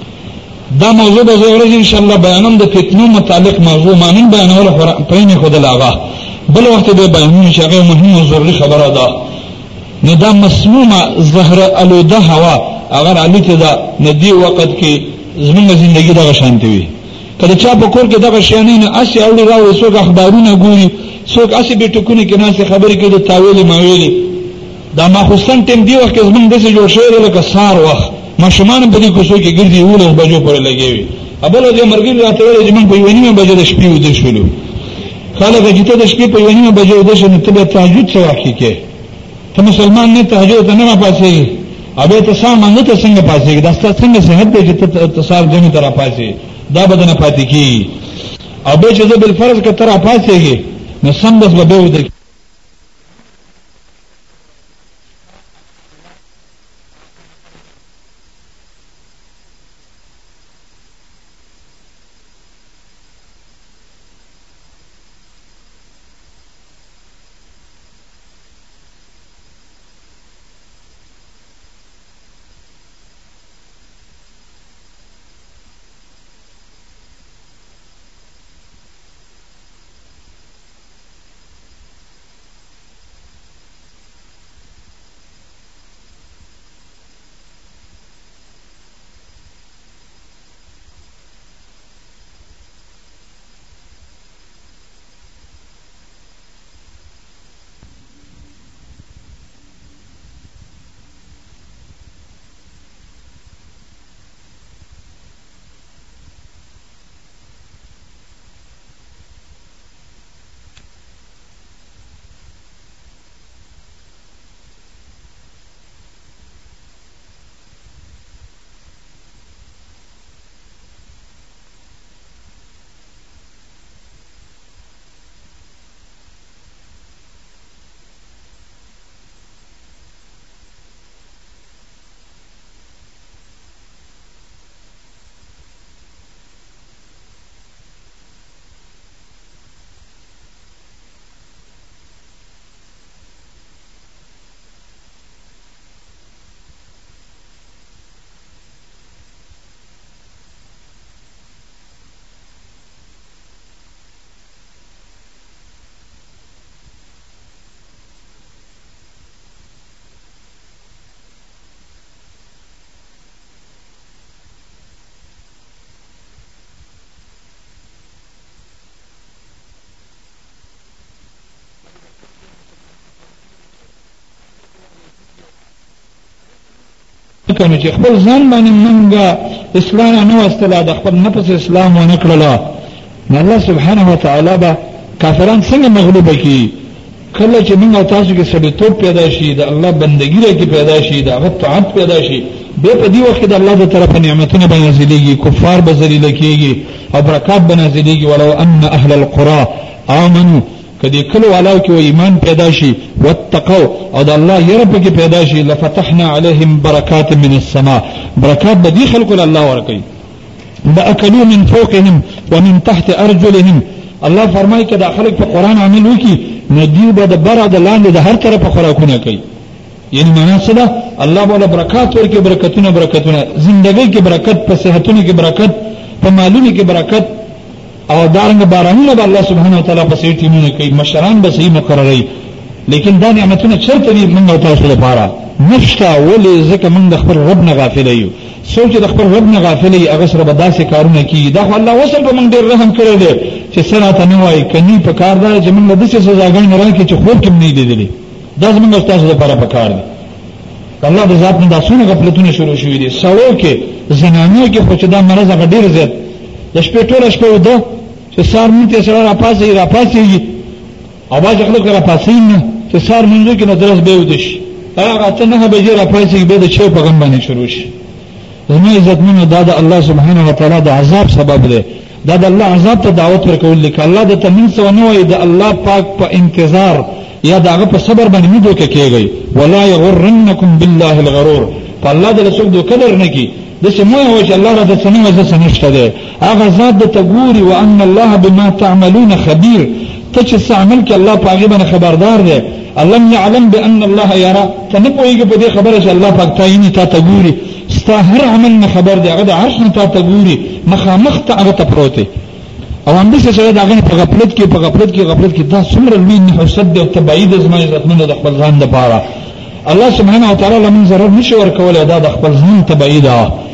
دا موضوع به زه ورځ ان شاء الله بیانوم د فتنو متعلق موضوع مانن بیانول پرېنه خو د لاغه بل وخت به بیانونه چې هغه مهمه او ضروري خبره ده نو دا مسمومه زهر الوده هوا اگر علیته دا ندی وخت کې زمونږ ژوندۍ دغه شانتي وي کله چې په کور کې دغه شانې نه اسی اوري راوي څوک اخبارونه ګوري څوک اسی به ټکونه کې ناس خبرې کوي د تاویل ماویل دا ما خصن تم دی وخت زمونږ د څه جوړ شوی لکه سار وخت ماشومان په دې کوڅو کې ګرځي ولې بجو پر لګي ابل دې مرګ راته ویل چې من په یونیمه بجو د شپې ودې شولو خلک چې ته د شپې په یونیمه بجو ودې شنو ته تهجد څه وخت کې ته مسلمان نه تهجد نه پاسې ابه ته سامان نه ته څنګه پاسې دا ستاسو څنګه صحت دې چې ته تصار جنې تر پاسې دا بدن پاتې کی ابه چې بل فرض کې تر پاسېږي نو سم بس به ودې کنه چې خپل ځان باندې منګه اسلام نه واستلا د خپل نفس اسلام و نه کړلا نو الله سبحانه و تعالی با کافران څنګه مغلوب کی کله چې موږ تاسو کې سړیتوب پیدا شي د الله بندګی کې پیدا شي د هغه طاعت پیدا شي به په دې وخت د الله د طرف نعمتونه به نازلېږي کفار به ذلیل کېږي او برکات به نازلېږي ولو ان اهل القرى امنوا کدی کله والاو کې ایمان پیدا شي واتقوا او د الله یره په کې پیدا شي لفتحنا عليهم برکات من السماء برکات به دي خلق الله ورکي باكلوا من فوقهم ومن تحت ارجلهم الله فرمایي کدا خلق په قران عمل وکي ندیو به د بره د لاندې د هر طرف خوراکونه کوي یعنی معنا څه ده الله بوله برکات ورکي برکتونه برکتونه زندګۍ کې برکت په صحتونو کې برکت په مالونو کې برکت او دارنګ بارانونه به الله سبحانه وتعالى په سې ټیمونه کوي مشران به صحیح مقرري لیکن دا نعمتونه چرته دي موږ تاسو لپاره نشتا ولې ځکه موږ د خپل رب نه غافل یو سوچ د خپل رب نه غافل یو هغه سره به داسې کارونه کوي دا الله وصل به موږ ډېر رحم کړی دی چې سره ته نه وای کني په کار دا چې موږ د څه سزاګانې نه راکې چې خوب کې نه لیدلې دا زموږ تاسو لپاره په کار دی الله د ذات نه داسونه غفلتونه شروع شوې دي سړو کې زنانو کې خو چې دا مرز هغه ډېر زیات د شپې ټول شپه وده چې سار مونږ ته سره راپاسې راپاسېږي او باز خلک راپاسې نه چې سار مونږ کې نه درس به ودش هغه ته نه به راپاسېږي به د چه په غم باندې شروع شي زموږ عزت منو دا د الله سبحانه و تعالی د عذاب سبب دی دا د الله عذاب ته دعوت ورکول لیک الله د تمن سو نه وي د الله پاک په انتظار یا داغه په صبر باندې مو دوکه کېږي ولا یغرنکم بالله الغرور فالله د رسول دو قدر نه کی د سمو هو چې الله را د سنو وځه سنشته ده هغه ذات د تګوري وان الله بما تعملون خبير ته چې عمل کې الله پاک باندې خبردار دی علم يعلم بان الله يرى تنپويږي په دې خبره چې الله پاک تعیني تا تګوري ستا هر عمل نه خبر دی هغه د عرش نه تا تګوري مخامخ ته هغه ته پروت او هم دې سره دا غني په غفلت کې په غفلت کې غفلت کې دا څومره لوی نه حسد او تبعید زما عزت منو د خپل ځان لپاره الله سبحانه و تعالی لمن ضرر نشي ورکول دا د خپل ځان تبعید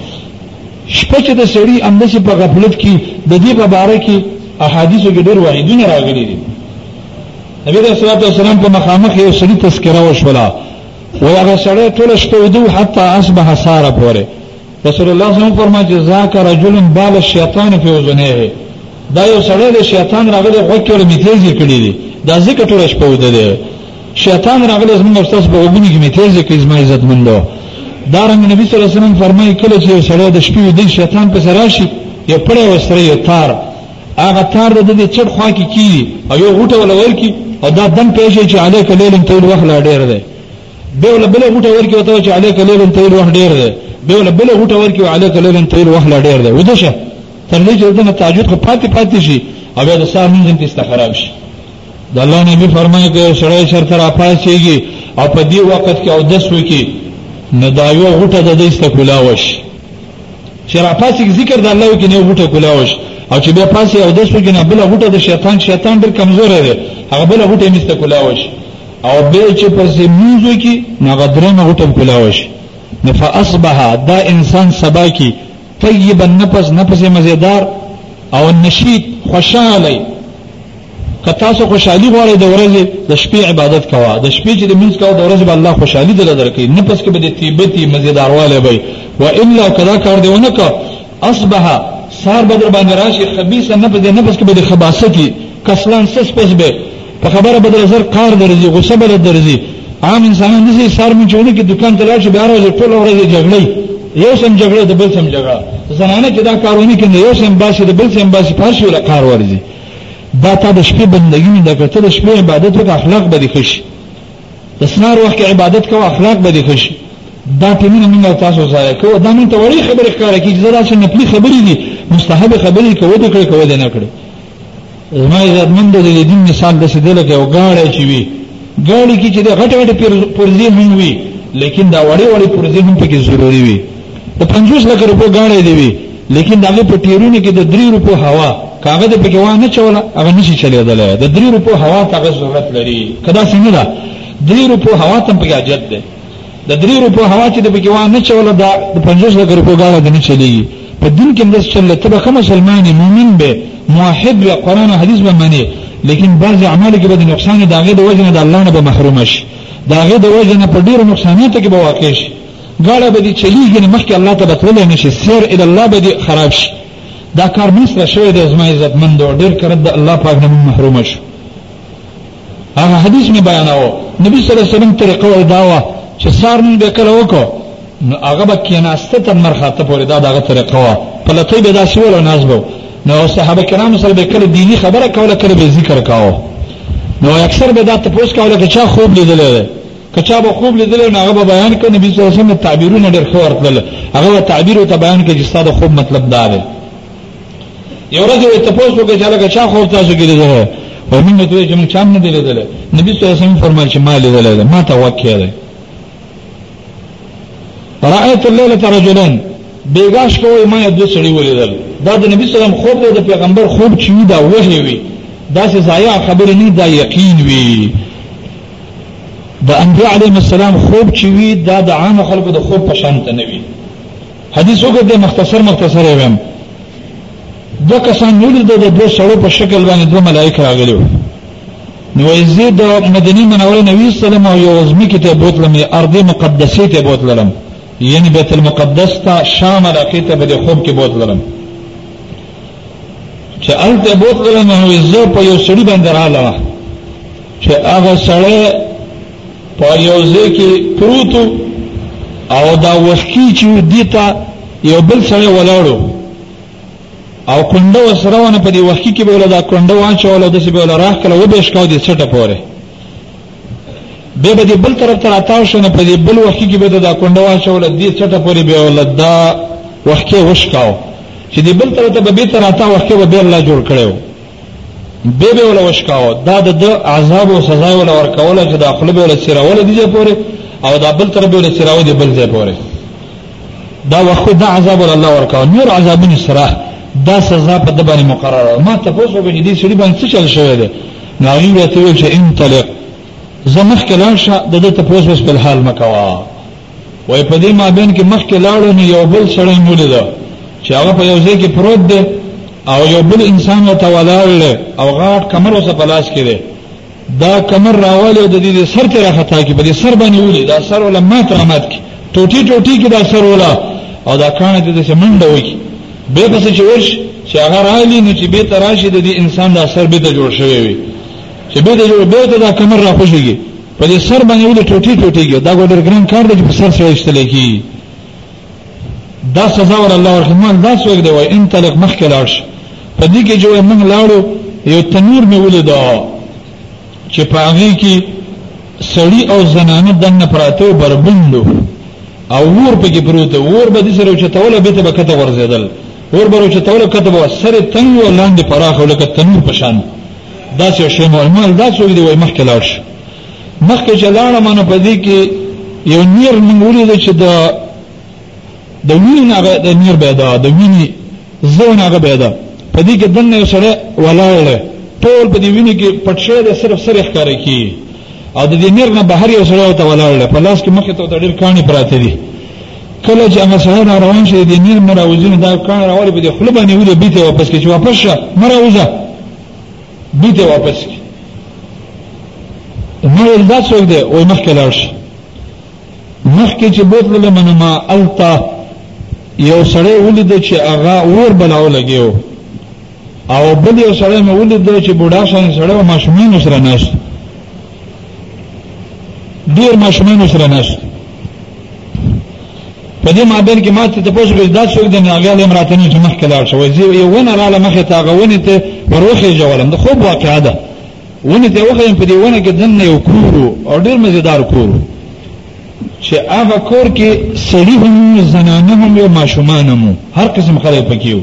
شپه چې د سړي اندسه په غفلت کې د دې په اړه کې احادیثو کې ډېر وعیدونه راغلي دي نبی رسول الله صلی الله علیه وسلم په مخامخ یو سړي تذکره وشولا و هغه سړی ټول شپه ودو حتی اصبح ساره پوره رسول الله صلی الله علیه وسلم فرمایي ذاک رجل بال الشیطان فی اذنیه، دا یو سړی د شیطان راغلی غوږ کې ور میتیزې کړي دي، دا ذکر ټول شپه وده دی، شیطان راغلی زموږ استاد په وګونی کې میتیزې کوي زما عزت مندو. دا رنګ نبی صلی الله علیه وسلم فرمایي کله چې سړی د شپې ودی شیطان په سر راشي یو پړی وسره یو تار، هغه تار د دې چټ خوا کې کی او یو غوټه ولا ورکی او دا دم پېښې چې علیک لیل طویل وخت لا ډیر دی، به ولا بل غوټه ورکی وته چې علیک لیل طویل وخت ډیر دی، به ولا بل غوټه ورکی علیک لیل طویل وخت لا ډیر دی، ودشه تر دې چې دنه تهجد خو پاتې پاتې شي او بیا د سار منځ کې استخراب شي. د الله نبی فرمایي چې سړی شرط را پاسيږي او په دې وخت کې او دس وکي نه دا یو غوټه د دې استکولا وش چې را پاسي ذکر د الله کې نه غوټه کولا وش او چې بیا پاسي او دس وکي نه بل غوټه د شیطان شیطان ډېر کمزور دی هغه بل غوټه یې استکولا وش او به چې پسې موزو کې نه غدرنه غوټه کولا وش نه فاصبح دا انسان سبا کې طيب النفس نفس مزیدار او نشید خوشاله کتا سو خوشالي غواړي د ورځې د شپې عبادت کوا، د شپې چې د منځ کوا د ورځې به الله خوشالي دل درکې، نفس کې به د طیبتي مزیدارواله وي و الا کدا کار دیونه کا اصبح سار بدر باندې راشي خبيث نفس د نفس کې به د خباثتي کسلان سس پس به په خبره بدر زر کار درځي غصه بل درځي. عام انسانان دي سار من چونه کې دکان ته لاړ شي بیا راځي ټول ورځې جګړې یو سم جګړه د بل سم جګړه زنانه چې دا کارونه کوي یو سم باسي د بل سم باسي پارشي ولا کار ورځي. دا تا د شپې بندګي نه دا کته د شپې عبادت او اخلاق به دي خشي، د سنار وخت عبادت کوه اخلاق به دي خشي. دا ټیمونه موږ تاسو سره کوو، دا موږ ته وړي خبره ښکاره کیږي زړه چې نپلی خبرې دي مستحب خبرې کوو د کړې کوو نه کړې. زما عزت مند د دین مثال د سیدل کې او غاړه چی وي غاړي کې چې د غټ غټ پرځي هم وي لیکن دا وړي وړي پرځي هم پکې ضروري وي. د پنځوس لک روپو غاړه دی وي لیکن دا په ټیرونو کې د درې روپو هوا کاغذ په کې وانه چوله هغه نشي چلیدل، د درې روپو هوا ته ضرورت لري. کدا څنګه دا درې روپو هوا ته په حاجت ده، د درې روپو هوا چې د په کې وانه چوله دا د پنځوس لک روپو غاړه نه چلیږي. په دین کې مدس چله ته کوم مسلمان مؤمن به موحد به قرآن او حدیث به مانی، لیکن بعض اعمال کې به نقصان داغه د وجه نه د الله نه به محروم شي، داغه د وجه نه په ډیرو نقصانات کې به واقع شي. غاړه به دي چلیږي نه مخکې الله ته بتول نه شي، سیر ال الله به دي خراب شي. دا کار مصر شوی د ازما عزت مند او ډیر کړه د الله پاک نه محروم شي. هغه حدیث می بیاناو نبی صلی الله علیه وسلم طریقه داوا چې سار من به کله وکړو نو هغه به کیناسته تر مرخاته پورې دا دغه طریقه وا په لته به دا شول او نازبو. نو صحابه کرام سره به کله دینی خبره کوله کله به ذکر کاوه. نو اکثر به دا تاسو کوله چې چا خوب لیدل کچا به خوب لیدل نو هغه به بیان کړي. نبی صلی الله علیه وسلم تعبیرونه ډېر خو ورتل هغه تعبیر او بیان کې چې ستاسو خوب مطلب دا دی. یو ورځ یې تاسو کې چې لکه چا خوب تاسو کې لیدل او موږ ته چې موږ چا نه لیدل. نبی صلی الله علیه وسلم فرمایي چې ما لیدل ما ته وکړه ده. رأيت الليلة رجلان بیگاش کوي ما دو سړي ولیدل. دا د نبی صلی الله علیه وسلم خوب د پیغمبر خوب چې دا وحی وي دا څه ضایع خبره نه دا یقین وي. د انبیاء علیهم السلام خوب چې وي دا د عام خلکو د خوب په شان ته نه وي. حدیث وګورئ مختصر مختصر یم. دو کسان ولید د دوه سړو په شکل باندې دوه ملائکه راغلي. نو یزید مدینه منوره نبی صلی الله علیه وسلم یو ازمی کې ته بوتلم ارض مقدسه ته بوتلم یعنی بیت المقدس ته شام علاقه ته به خوب کې بوتلم. چې الته بوتلم نو یزید په یو سړي باندې رااله چې هغه سړی په یو ځای کې پروت او دا وښکی چې دیتا یو بل سړی ولاړو او کونډه وسرهونه په دې وښکی کې به ولدا کونډه واچول او د څه به ولا راخ کله و به شکاو دي څټه پوره به به دې بل طرف ته راتاو شنه په دې بل وښکی کې به دا کونډه واچول دي څټه پوره به ولدا وښکی وشکاو چې دې بل طرف ته به به تر راتا وښکی به الله جوړ کړو به به ولا وشکاو دا د عذاب او سزا ولا ورکول چې داخله به ولا سیراول دي پوره او دا بل طرف به ولا سیراول دي بل ځای پوره دا وخت دا عذاب ولا الله ورکاو نور عذابونه سره دا سزا په د باندې مقرره. ما تاسو به دې سړي باندې څه چل شوی دی نو هغه ته ویل چې انطلق زمخ کلام شه د دې تاسو په حال مکوا وای په دې مابین کې مخ کې لاړو نو یو بل سړی مولید چې هغه په یو ځای کې پروت دی او یو بل انسان ته ولاړ او غاټ کمر اوسه په لاس کې دی. دا کمر راواله د دې سر ته راختا کې په دې سر باندې ولي دا سر ولا مات رحمت کې ټوټي ټوټي کې دا سر ولا او دا کانه دې څه منډه وکي به پس چې ورش چې هغه رالی نو چې به تراشي د دې انسان د اثر به ته جوړ شوی وي چې به ته جوړ به ته دا کمر را خوشيږي په دې سر باندې ولې ټوټي ټوټيږي دا ګور ګران کار دی چې په سر سره اشتل کی دا سزا ور الله ورحمان دا څوک دی وای انت لک مخک لاړ په دې کې جو موږ لاړو یو تنور مې ولیدا چې په هغه کې سړی او زنانه دنه پراته بربندو او ور په کې پروت ور به دې سره چې توله به ته بکته ورزیدل ور به چې توله کته به سره تنگ ولاندې پراخ ولکه تنور پشان دا څه شی مال دا څوک دی وای مخک لاړ مخک چې لاړه مانه په دې کې یو نیر موږ ولید چې دا د وینې هغه د نیر به دا د وینې زون هغه به دا په دې کې دنه یو سره ولاړ ټول په دې وینې کې پټشه د صرف سره ښکار کی او د دې نیر نه بهر یو سره ته ولاړ په لاس کې مخه ته ډېر کانی پراته دي کله چې هغه سره روان شي د نیر مراوزین دا کان راولي په دې خپل باندې ولې بیت واپس کې چې واپس شه مراوزه بیت واپس کې نو دا څوک دی وای مخکې لاړ شي مخکې چې بوتله منه ما التا یو سړی ولید چې هغه ور بلاو لګیو او بل یو سړی مې ولید چې بوډا شان سړی ماشومان سره ناست ډیر ماشومان سره ناست په دې مابین کې ماته ته پوښتنه کوي دا څوک دی نه هغه امراتنی چې مخکې لاړ شو زی یو ونه رااله مخه تا غونې ته وروخه جوړم د خوب واقعا ده ونه ته وخه په دې ونه کې دنه یو کورو او ډیر مزیدار کورو چې هغه کور کې سړي هم زنانه هم یو ماشومان هم هر قسم خلک پکېو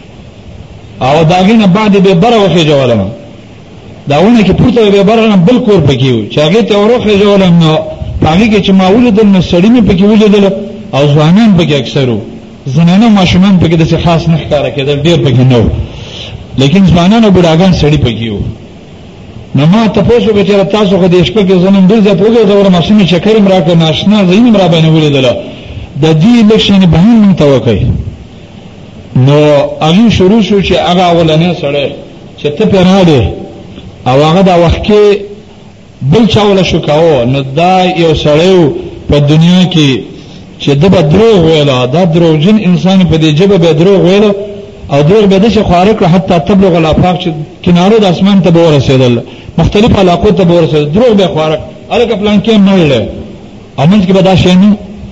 او داغه نه بعد به بره وخه جوړم داونه کې پورته به بره نه بل کور پکېو چې هغه ته وروخه جوړم نو هغه کې چې ماول د سړي مې پکې ولیدل او ځوانان پکې اکثرو زنانه ماشومان پکې د څه خاص نه ښکارا کېدل ډیر پکې نو لیکن ځوانان او بډاګان سړي پکېو نو ما تاسو به چېرې تاسو خو دې شپه کې زنم دل ځه پوګه زور ماشومې چکر مرا کې ناشنا زین مرا باندې ولیدل د دې لښین به هم توکي نو هغه شروع شو چې هغه اولنې سره چې ته پیراله او هغه د وخت کې بل چاوله شو کاو نو دا یو سړیو په دنیا کې چې د بدروغ ویلا دا دروغجن انسان په دې جبه به دروغ ویلا او دروغ به د خارق حتی تبلغ الافاق چې کنارو د اسمان ته ورسېدل مختلف علاقو ته ورسېدل دروغ به خارق الګ پلان کې مړل امنځ کې به دا شینو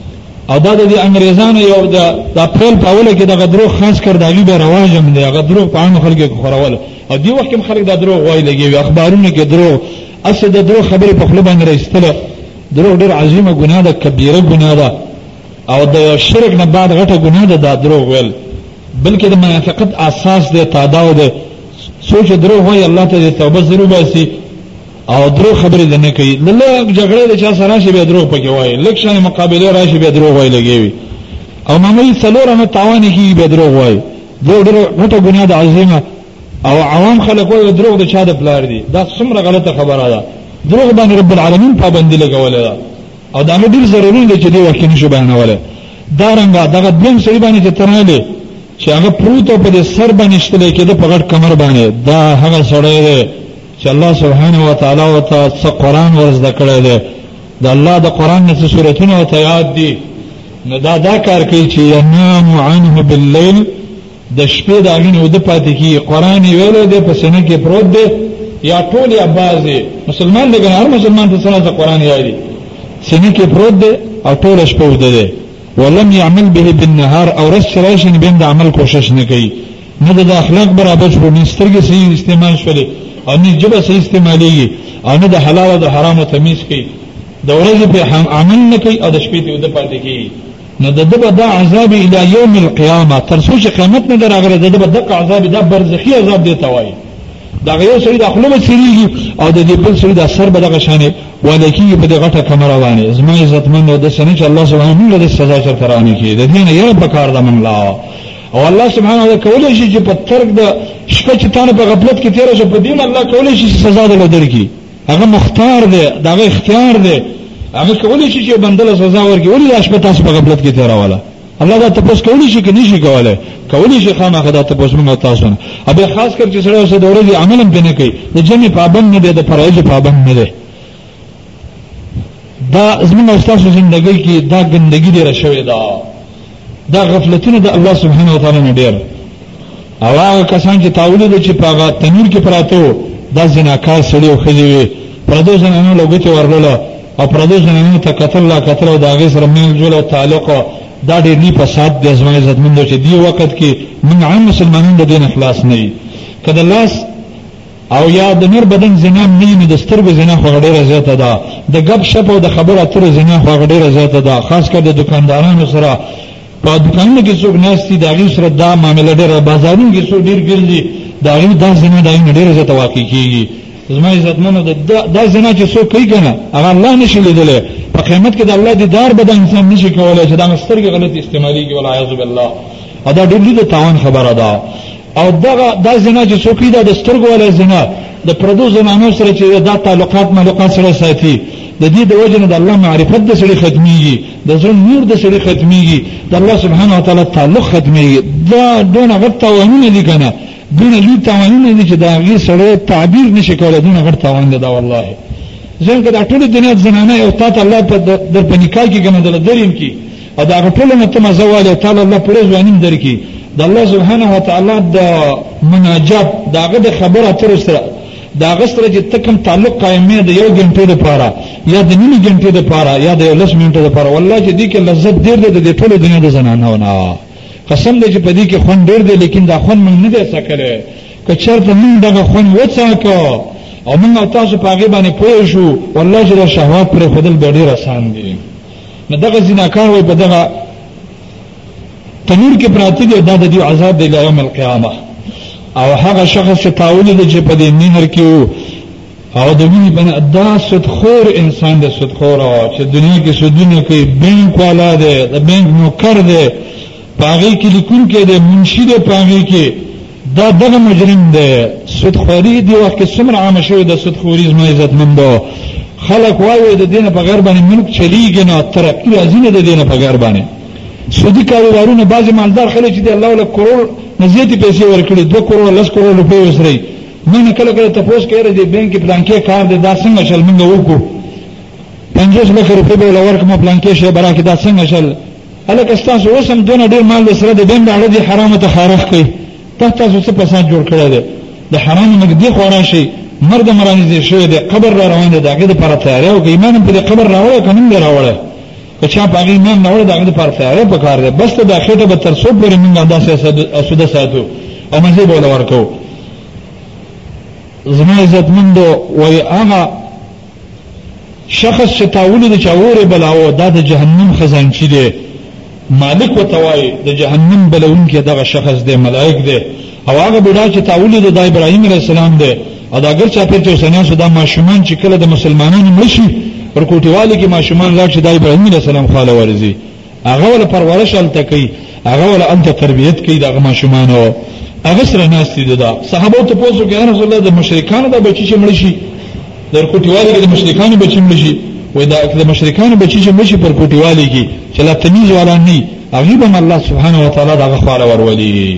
او دا د انګريزانو یو د د خپل په اوله کې د دروغ خاص کړ داږي به رواج هم دی هغه دروغ په عام خلکو کې خورول او دی وخت کې خلک دا دروغ وایي لګي اخبارونه کې دروغ اصل د دروغ خبرې په خپل باندې راستله دروغ ډېر عظیمه ګناه ده کبیره ګناه ده او د شرک نه بعد غټه ګناه ده دا دروغ ویل بلکې د منافقت اساس دی تاداو ده سوچ دروغ وایي الله ته توبه ضرور باسي او دروغ خبرې نه کوي لله جګړه د چا سره شي به دروغ پکې وایي لکشن مقابله راشي به دروغ وایي لګي او معمولی څلور نه تاوان کی به دروغ وایي دروغ غټه ګناه ده عظیمه او عوام خلک وایي دروغ د چا د پلار دي دا څومره غلطه خبره ده دروغ باندې رب العالمین پابندي لګولې ده او دا نو ډیر ضروري دی چې دی وخت نشو بیانوله دا رنګه دغه دیم سړي باندې چې تراله چې هغه پروت په دې سر باندې شتل کېده په غټ کمر باندې دا هغه سړی دی چې الله سبحانه و تعالی او ته قرآن ورزده کړی دی د الله د قرآن نه سورتونه او یاد دي نو دا دا کار کوي چې ینام عنه بالليل د شپې دا غنه د پاتې کی قرآن ویلو دی په سینه کې پروت دی یا ټول یا بعضی مسلمان دی هر مسلمان ته سره قرآن یادي سینه کې پروت دی او ټول شپه ود دی ولم يعمل به بالنهار او رسلاشن بین د عمل کوشش نه کوي نه د اخلاق برابر شو نه سترګې صحیح استعمال شولې او نه جبه صحیح استعمالېږي او نه د حلال او د حرام تمیز کوي د ورځې په عمل نه کوي او د شپې ته ود پاتې کوي نو د دبه د عذاب الی یوم القیامه تر څو چې قیامت نه دراغله د دبه د عذاب د برزخی عذاب دی توای دا یو سړي د خپل مسریږي او د دې بل سړي د سر به دغه شانې ولکه په دې غټه کمره باندې زما عزتمن او د سنه چې الله سبحانه موږ د سزا چر ترانه کې د دې نه یو په کار د منلا او الله سبحانه وتعالى کولای شي چې په ترک د شپه چې تانه په غفلت کې تیر شي په دې الله کولای شي سزا دلته درکړي هغه مختار دی دغه اختیار دی هغه کولای شي چې بندل سزا ورکړي ولې شپه تاسو په غفلت کې تیر واله الله دا تاسو کولی شي کې نشي کولای کولی شي خامخا دا تاسو موږ تاسو نه ابه خاص کر چې سره اوسه دوره دي عمل هم نه کوي د جمع پابند نه دی د فرایض پابند نه دی دا زموږ استاسو ژوندۍ کې دا ګندګي ډیره شوې ده دا غفلتونه د الله سبحانه و تعالی نه ډیر. او هغه کسان چې تاولید چې په تنور کې پراته دا زناکار سړي او خځې وي پردو زنانو لوګته ورلله او پردو زنانو ته قتل لا قتل او دا غي سره میل جوړ او تعلق دا ډېر نه فساد د ازمای عزت مند چې دی وخت کې موږ عام مسلمانانو د دین اخلاص نه وي کله لاس او یا د نور بدن زنا نه نه د سترګو زنا خو ډېره زیاته ده د غب شپ او د خبره اترو زنا خو ډېره زیاته ده خاص کر د دکاندارانو سره په دکانونو کې څوک ناشتي دا غي سره دا معاملې ډېره بازارونو کې څوک ډېر ګرځي دا غي دا زنا دا ډېره زیاته واقع کیږي زما عزت منو دا زنا چې څوک کوي کنه هغه الله نشي لیدل په قیامت کې د الله دیدار به د انسان نشي کولای چې دا مسترګې غلط استعمالي کوي ولا اعوذ بالله دا ډېر لوی تاوان خبره ده. او دا دا زنا چې څوک دا د سترګو ولا زنا د پردو زنانو سره چې دا تعلقات معلومات سره ساتي د دې د وجه نه د الله معرفت د سړي ختميږي د ځون نور د سړي ختميږي د الله سبحانه و تعالی تعلق ختميږي دا دونه غټ تاوانونه دي کنه دونه لوی تاوانونه دي چې دا غي سره تعبیر نشي کولای دونه غټ تاوان ده والله ځکه دا ټول دنیا زنانه او تاسو الله په در په نکاح کې کنه د دریم کې او دا ټول نه ته مزواله تعالی الله پر ځوانیم درکې د الله سبحانه و تعالی د مناجات داغه د خبره تر سره دا غسر چې تکم تعلق قائمه د یو غنټې لپاره یا د نیمه غنټې لپاره یا د لس منټو لپاره والله چې دې کې لذت ډېر ده د ټول دنیا د زنانو نه قسم دې چې په دې کې خون ډېر دی لیکن دا خون موږ نه دی سکله که چېرته موږ دغه خون وڅاکو او موږ تاسو په هغه باندې پوه شو والله چې د شهوات پر خودل ډېر آسان دي نو دغه زناکار وي په دغه تنور کې پراته دي دا د دې عذاب دی یوم القیامه. او هغه شخص چې تاول دي چې په دې مینر کې او د ویني باندې ادا سودخور انسان د سودخور او چې دنیا کې سودونه کوي بینک والا دی د بینک نوکر دی پاغي کې لیکون کې دی منشي دی پاغي کې دا دغه مجرم دی سودخوري دی وخت کې څومره عام شوی د سودخوري زما عزت مندو خلک وایي د دینه په غیر باندې ملک چلیږي نه ترقی راځي نه د دینه په غیر باندې سودی کاروبارونه بعضی مالدار خلک چې الله له کروڑ نزيتي پیسې ورکړي دوه کروڑ لس کروڑ روپۍ وسري مې کله کله تاسو کوي د بانک پلان کې کار دي دا څنګه شل موږ وکړو پنځوس لک روپۍ به ورکړم پلان کې شی برا کې دا څنګه شل الکه تاسو اوسم دونه ډیر مال سره د بانک اړه دي حرام ته خارخ کوي تاسو څه پسند جوړ کړی دی د حرام نګدي خورا شي مرد مرانځي شوی دی قبر را روان دی دغه لپاره تیار او ایمان په قبر راوړل کنه نه راوړل کچا باغی ایمان نه وړه دغه لپاره تیار په کار دی بس ته د خېټه به تر څو پورې موږ انداسه اسوده ساتو او مزه بوله ورکو زما عزت مندو وای هغه شخص چې تاول د چاورې بلاو دا د جهنم خزانچی دی مالک وتوای د جهنم بلون کې دغه شخص دی ملائک دی او هغه بډا چې تاول د ابراهیم علیه السلام دی او دا ګر چا په چې سنیا سودا ماشومان چې کله د مسلمانانو مشي ورکوټیوالی کې ماشومان لاړ چې د ابراهیم علیه السلام خاله ورزي هغه ول پرورش الته کوي هغه ول انت تربیت کوي د ماشومانو هغه سره ناس دي دا صحابه ته پوښتنه کوي رسول الله د مشرکانو د بچی چې مړ شي د ورکوټیوالی کې د مشرکانو بچی مړ شي وای دا د مشرکانو بچی چې مړ شي پر کوټیوالی کې چې لا تمیز ولا نه هغه به الله سبحانه و تعالی دغه خاله ورولي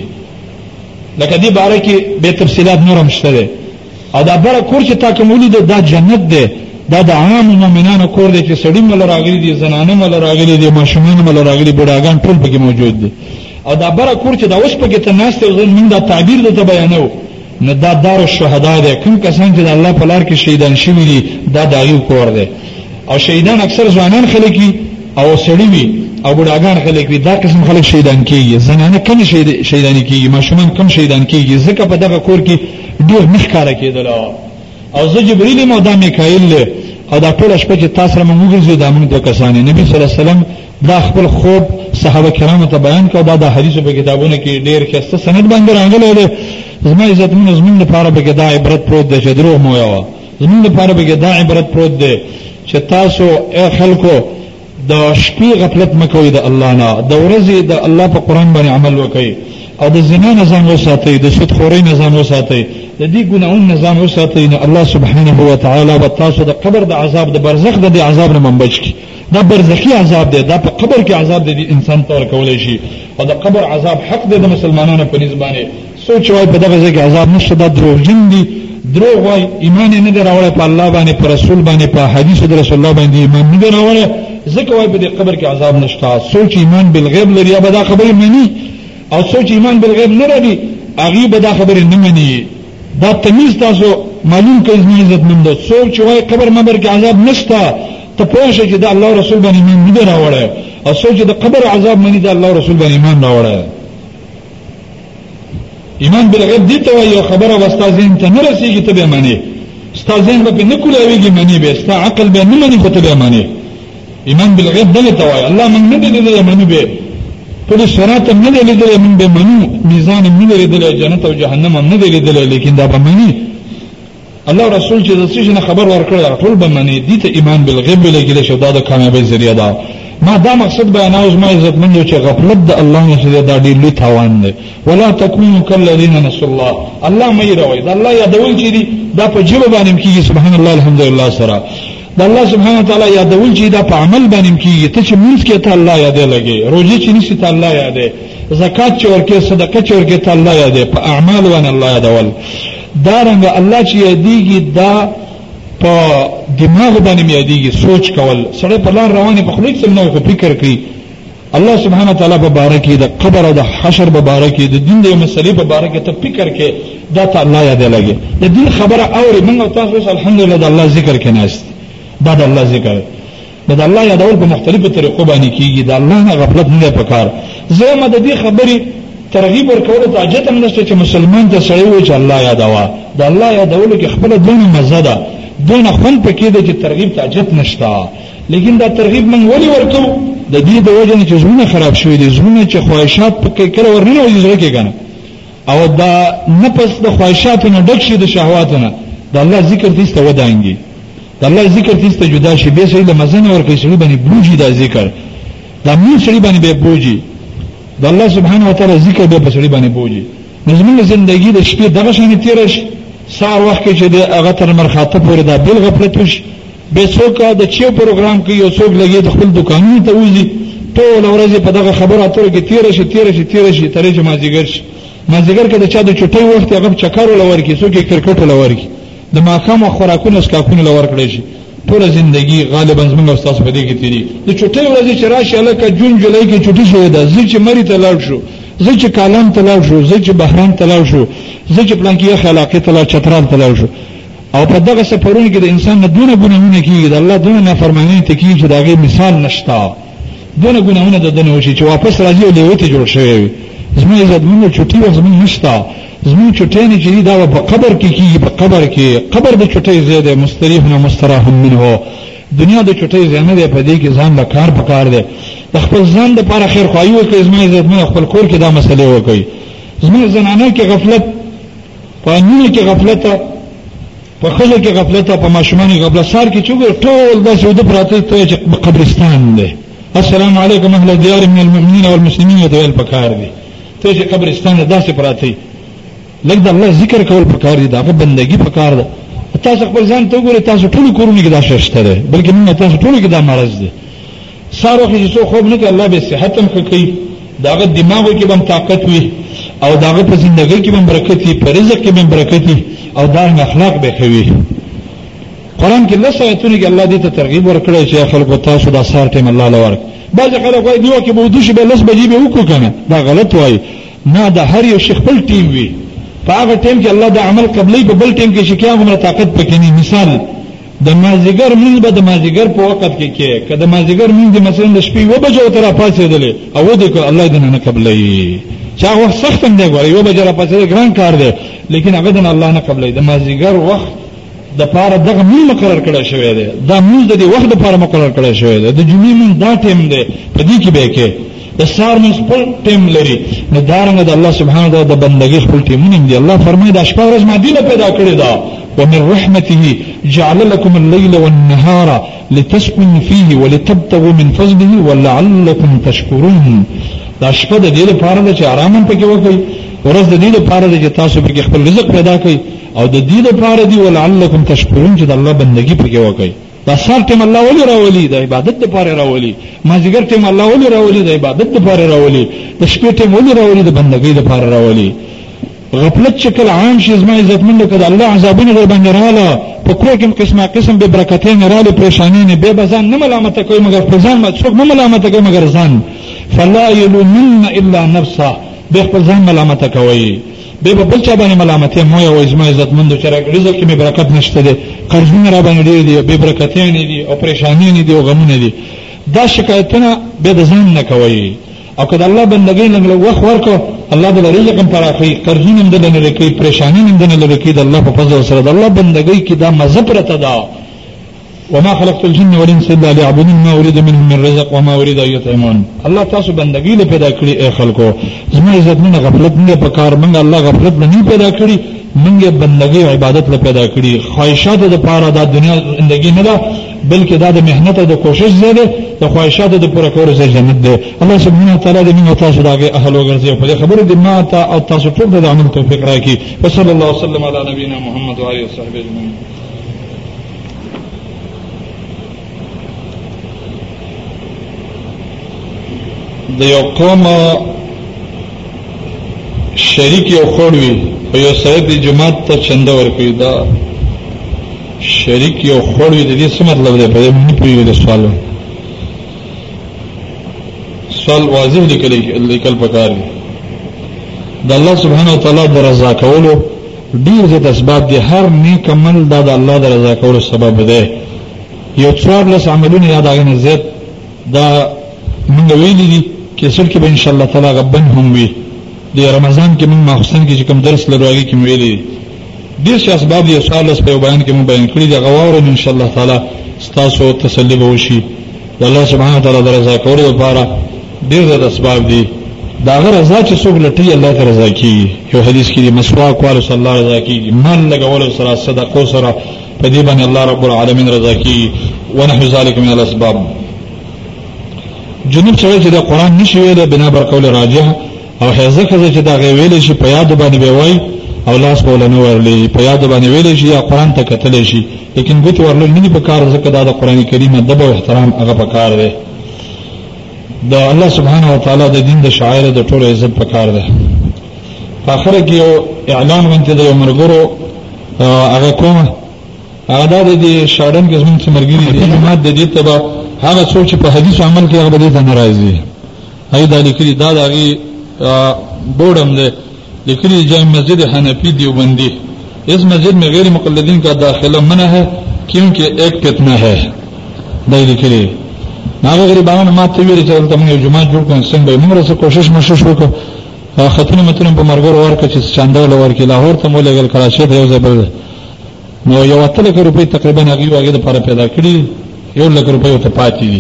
لکه دې باره کې به تفصيلات نورم شته او دا بره کور چې تا کومولې دا جنت ده دا د عام مؤمنانو کور دی چې سړی مل راغلي دي زنانه مل راغلي دي ماشومان مل راغلي بډاګان ټول پکې موجود دي او دا بره کور چې دا اوس پکې ته ناس ته ځل من دا تعبیر ته بیانو نه دا دار الشهدا ده کوم کسان چې د الله په لار کې شهیدان شوي دي دا دایو کور دی او شهیدان اکثر ځوانان خلک او سړی وي او بډاګان خلک وي دا قسم خلک شهیدان کیږي زنانه کم شهیدان کیږي ماشومان کم شهیدان کیږي ځکه په دغه کور کې ډېر مخکاره کېدل او زه جبرئیل مو دا میکائیل له او دا ټول شپه چې تاسو موږ وګورئ دا موږ د کسانې نبی صلی الله علیه وسلم دا خپل خوب صحابه کرامو ته بیان کړ دا د حدیثو په کتابونو کې ډېر ښه سند باندې راغلی دی زما عزت مون زمون لپاره به دا عبرت پروت دی چې درو مو یو زمون لپاره به دا عبرت پروت دی چې تاسو خلکو د شپې غفلت مکوئ د الله نه د ورځې د الله په قران باندې عمل وکړئ او د زنا نظام وساتئ د سودخورۍ نظام وساتئ د دې ګناون نظام وساتئ نو الله سبحانه و تعالی به تاسو د قبر د عذاب د برزخ د عذاب نه منبچ کی دا برزخی عذاب دی دا په قبر کې عذاب دی انسان تور کولای شي او د قبر عذاب حق دی د مسلمانانو په نسبانه سوچ وای په دغه ځای کې عذاب نشته دا دروغجن دي دروغ وای ایمان نه دراوړ په الله باندې په رسول باندې په حدیث د رسول الله باندې ایمان نه دراوړ ځکه وای په دې قبر کې عذاب نشته. سوچ ایمان بالغیب لري به دا خبره مني، او سوچ ایمان بالغیب نه لري هغه به دا خبره نه مني. دا تمیز تاسو معلوم کړئ زموږ عزت مند. سوچ وای قبر مبر کې عذاب نشته ته پوه شې چې دا الله رسول باندې ایمان نه راوړی، او سوچ د قبر عذاب مني دا الله رسول باندې ایمان راوړی. ایمان بالغیب دي ته وایي خبره واستا ذهن ته نه رسیږي ته به معنی، ستا ذهن به نه کولاویږي معنی به، ستا عقل به نه مني خو ته به معنی. ایمان بالغیب دغه ته وایي الله موږ نه لیدلی منو به، ټول صراط نه لیدلی موږ به منو، میزان نه لیدلی، جنت او جهنم نه لیدلی، لیکن دا به منی. الله رسول چې د څه نه خبر ورکړل ټول به منی. دي ته ایمان بالغیب لګیل شو، دا د کامیابی ذریعہ ده. ما دا مقصد بیاناوز ما عزت مند چې غفلت د الله نه څخه دا ډیر لوی تاوان دی. ولا تکونوا کالذین نسوا الله، الله مې راوي دا الله یادول چې دی دا په جبه باندې کیږي سبحان الله الحمدلله سره. دا الله سبحانه وتعالى یادول چې دا په عمل باندې کیږي. ته چې منځ کې ته الله یادې لګي، روزي چې نشي ته الله یادې، زکات چې ورکې، صدقه چې ورکې ته الله یادې، په اعمال باندې الله یادول. دا رنګ الله چې یادېږي دا په دماغ باندې یادېږي، سوچ کول. سړی په لار روانې په خلیق سم نه فکر کوي. الله سبحانه وتعالى په باره کې د قبر او د حشر په باره کې د دین د مسلې په باره کې ته فکر کې دا ته الله یادې لګي. د دین خبره اوري موږ تاسو الحمدلله د الله ذکر کې ناست، دا د الله ذکر د الله یادول په مختلفو طریقو باندې کیږي. د الله نه غفلت نه پکار. زما د دې خبرې ترغیب ورکول ته اجت هم نشته چې مسلمان ته سړی وي چې الله یادوا. د الله یادول کې خپل دونه مزه ده، دونه خوند پکې ده چې ترغیب ته اجت نشته. لیکن دا ترغیب من ولی ورکو د دې د وجه نه چې زونه خراب شوی دي، زونه چې خواهشات پکې کړه ورننه وځي زړه کې کنه، او دا نفس د خواهشاتو نه ډک شي، د شهواتو نه. د الله ذکر دې ست ودانګي، د الله ذکر دې ست جدا شي، به سړي له مزنه ورکې سړي باندې بوجي دا ذکر، دا مين سړي باندې به بوجي، د الله سبحانه وتعالى ذکر به سړي باندې بوجي. نظم زندگی د شپې دغه شان تیر شي، سار وخت کې چې د هغه تر مرخاطه پورې دا بل غفلت وشي، به څوک د چیو پروګرام کې یو څوک لګي د خپل دکانونو ته وځي، ټول ورځ په دغه خبره اترو کې تیر شي تیر شي تیر شي ترې چې مازیګر شي. مازیګر کې د چا د چټي وخت هغه چکر ولور کې، څوک کرکټ ولور کې، د ماقام خوراکونو اسکاکونو لور کړی شي. ټول ژوندۍ غالبا زموږ استاد په دې کې تیری د چټي ورځ چې راشي الکه جون جولای کې چټي شوې ده، زه چې مری ته لاړ شو، زه چې کالام ته لاړ شو، زه چې بحران ته لاړ شو، زه چې پلانکیه خلاقې ته لاړ چترال ته لاړ شو. او په دغه سفرونو کې د انسان نه دونه ګناهونه کیږي، د الله دونه نافرمانی ته کیږي چې داغه مثال نشتا. دونه ګناهونه د دنه وشي چې واپس راځي او لیوته جوړ شوی. زموږ عزت مونږ چټي و زموږ نشتا، زموږ چټي نه چې دا په قبر کې کیږي، په قبر کې قبر د چټي زیاده مستریح نه مستراح منه. دنیا د چټي زنه ده، په دې کې ځان له کار پکار ده، د خپل ځان د لپاره خیر خوایي وکړي. زموږ عزت مونږ خپل کور کې دا مسلې وکړي. زموږ زنانه کې غفلت، په نینه کې غفلت، په خلک کې غفلت، په ماشومان کې غفلت، سار کې چوغ ټول د سعودي پراته ته چې قبرستان دی. السلام علیکم اهل الديار من المؤمنین والمسلمین ته ویل پکار دی، ته چې قبرستان داسې پراته لکه د الله ذکر کول پکار دی، داغه بندگی پکار ده. تاسو خپل ځان ته وګورئ، تاسو ټول کورونه کې دا شته ده، بلکې موږ تاسو ټول کې دا مرز ده. سار وخت چې څو خوب نه کوي الله به صحت هم کوي، داغه دماغ کې هم طاقت وي، او داغه په ژوندۍ کې هم برکت وي، په رزق کې هم برکت وي، او دا اخلاق به کوي. قرآن کې لږ آیتونه کې الله دې ته ترغیب ورکړي چې خلکو تاسو دا سار ټیم الله لورک. بعض خلک وایي دیو کې به ودوش به لږ بجې به وکړو کنه، دا غلط وایي. نه، دا هر یو شیخ خپل ټیم وي، په هغه ټیم کې الله د عمل قبلې په بل ټیم کې شکیا غوړه طاقت پکې نه. مثال د مازیګر مونږ به د مازیګر په وخت کې کې کله مازیګر مونږ د مثلا د شپې و بجو تر پاتېدلې او دې کو الله دې نه قبلې. چا وخت سخت هم دی غواړي و بجو را پاتېدل ګران کار دی، لیکن هغه د الله نه قبلې. د مازیګر وخت د پاره دغه مون مقرر کړی شوی دی، دا مون د دې وخت لپاره مقرر کړی شوی دی. د جمعې مون دا ټیم دی، په دې کې به کې د سار مون خپل ټیم لري. نو دارنګه د الله سبحانه وتعالى د بندګۍ خپل ټیمونه دی. الله فرمایي دا شپه ورځ مدینه پیدا کړی دا، ومن رحمته جعل لكم الليل والنهار لتسكنوا فيه ولتبتغوا من فضله ولعلكم تشكرون. دا شپه د دې لپاره چې آرام پکې وکړي، ورځ د دې لپاره چې تاسو پکې خپل رزق پیدا کړئ، او د دې لپاره دی ولعلکم تشکرون چې د الله بندگی پکې وکړي. دا سار ټیم الله ولې راولي؟ د عبادت لپاره راولي. مازیګر ټیم الله ولې راولي؟ د عبادت لپاره راولي. د شپې ټیم ولې راولي؟ د بندگی لپاره راولي. غفلت چې کله عام شي زما عزتمند کړه الله عذابونه در باندې رااله په کور کې قسمه قسم به برکتین رااله پریشانی نه به بزان نه ملامت کوي مگر ځان ما څوک نه ملامت کوي مگر ځان فلا یلومن الا نفسه به خپل ځان ملامت کوي به بل چا باندې ملامت مو یو زما عزتمند چې رزق کې می برکت نشته دي قرضونه را باندې دي به برکتین دي او پریشانی دي او غمونه دي دا شکایتونه به ځان نه کوي او کله الله بندګۍ لنګ وخت ورکو الله د رزق هم پراخي قرضونه هم دنه لري پریشانی هم دنه لري د الله په فضل سره د الله بندګۍ کې دا مزه پرته ده وما خلقت الجن والانس الا ليعبدون ما اريد منهم من رزق وما اريد ان يطعمون الله تاسو بندګۍ له پیدا کړی اے خلکو زما عزت نه غفلت نه پکار منګ الله غفلت نه پیدا کړی منګ بندګۍ عبادت له پیدا کړی خواهشات د پاره د دنیا زندگی نه ده بلکې دا د مهنت او د کوشش زده د خواهشات د پوره کولو ځای جنت ده الله سبحانه وتعالى دې موږ تاسو دغه اهل وګرځي په خبره دې ما ته او تاسو ټول د عمل توفیق راکړي وصلی الله وسلم علی نبینا محمد و علیه وصحبه اجمعین د یو قوم شریک یو خوړوي او یو سره د جماعت ته چنده ورکوي دا شریک یو خوړوي د دې څه مطلب دی په دې نه پیږي سوال سوال واضح لیکل لیکل پکار دي د الله سبحانه و تعالی د رضا کولو ډیر زیات اسباب دي هر نیک عمل د الله د رضا کولو سبب دی یو څوار لس عملونه یاد اغنه زیات دا موږ ویلي دي کې سر کې به ان شاء الله تعالی غبن هم وي د رمضان کې موږ مخصن کې کوم درس لروږي کې ویلي دي څه اسباب دي سوال اس په بیان کې موږ بیان کړی دي غواړو ان شاء الله تعالی ستاسو تسلی به وشي د الله سبحانه و تعالی د رضا کولو لپاره ډیر د اسباب دي دا غیر رضا چې څوک لټي الله ته رضا کیږي یو حدیث کې مسواک وال صلی الله رضا کیږي مال لګول سره صدقه سره په دې باندې الله رب العالمین رضا کیږي ونحو ذلك من الاسباب جنوب سره چې د قران نشي ویل بنا بر قول راجح او حزه کزه چې دا غي ویل شي په یاد باندې به وای او لاس بوله نو ورلې په یاد باندې ویل شي یا قران ته کتل شي لیکن ګوت ورلې نه په کار ځکه دا د قران کریم ادب او احترام هغه په کار دی دا الله سبحانه و تعالی د دین د شاعر د ټولو عزت په کار دی په اخر کې یو اعلان غونته د یو مرګرو هغه کومه هغه د دې شاعرن کې زموږ څمرګي دي جماعت د دې تبع هغه څوک چې په حدیث عمل کې هغه به دې ناراضي هي دا لیکلي دا دغه بورډم ده لیکلي جامع مسجد حنفی دیوبندی اس مسجد میں غیر مقلدین کا داخلہ منع ہے کیونکہ ایک فتنہ ہے دا لیکلي هغه غریبانو ماته ویل چې تاسو موږ جمعه جوړ کړو څنګه موږ سره کوشش مشوش وکړو خاتون متن په مرګور ورکه چې چاندول ورکه لاهور ته مولګل کراچي ته یو ځبل نو یو اتل کې روپۍ تقریبا هغه هغه لپاره پیدا کړی یو لک روپۍ ته پاتې دي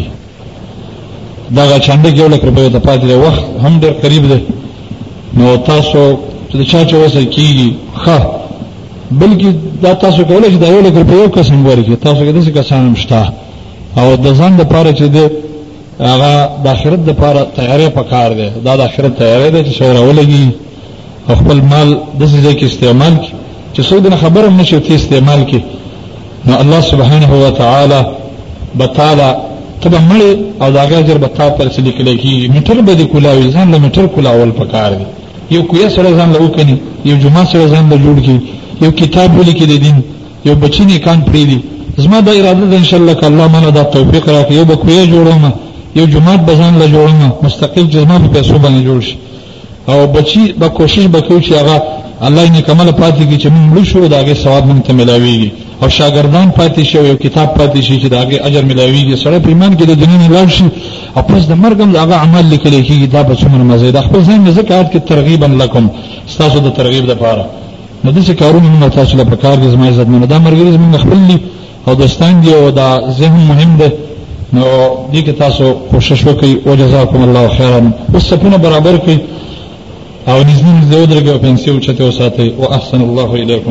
دا چاند یو لک روپۍ ته پاتې دي وخت هم ډېر قریب دی نو تاسو چې چا چې وسه کیږي ښه بلکې دا تاسو کولای شئ دا یو لک روپۍ قسم ورکړي تاسو کې داسې کسان مشته او د ځان د پاره چې د هغه د آخرت د پاره تیاری پکار دی دا د آخرت تیاری دی چې شوره ولګي خپل مال د څه کې استعمال کی چې څو دنه خبره نشي ته استعمال کی نو الله سبحانه و تعالی بتاله تبه مړ او دا اجر به تا پر څه لیکل کی میټر به د کولاوي ځان له میټر کولاول پکار دی یو کوی سره ځان له وکني یو جمعه سره ځان له جوړ کی یو کتاب ولیکي د دین یو بچینی کان پری دی زما د اراده ده ان شاء الله ک الله مله دا توفیق راکړي یو به کوی جوړوم یو جمعه بزن له جوړوم مستقل جمعه په پیسو باندې جوړ شي او بچی به کوشش وکړي چې هغه الله یې کمل پاتې کی چې موږ شو داګه ثواب مونږ ته ملاويږي او شاګردان پاتې شي یو کتاب پاتې شي چې داګه اجر ملاويږي سره په ایمان کې د دنیا نه لاړ شي او پس د مرګم داګه عمل لیکل کېږي دا به څومره مزه ده خپل ځین زکات کې ترغیبا لكم تاسو د ترغیب لپاره نو د څه کارونه موږ تاسو لپاره کار دي زما عزت نه دا مرګري موږ خپل او دوستان دی او دا ذهن مهم ده نو دې کې تاسو کوشش وکړئ او جزاکم الله خیرا وسپونه برابر کړئ او نزنین زود رګو پنسیو چته وساتئ او احسن الله الیکم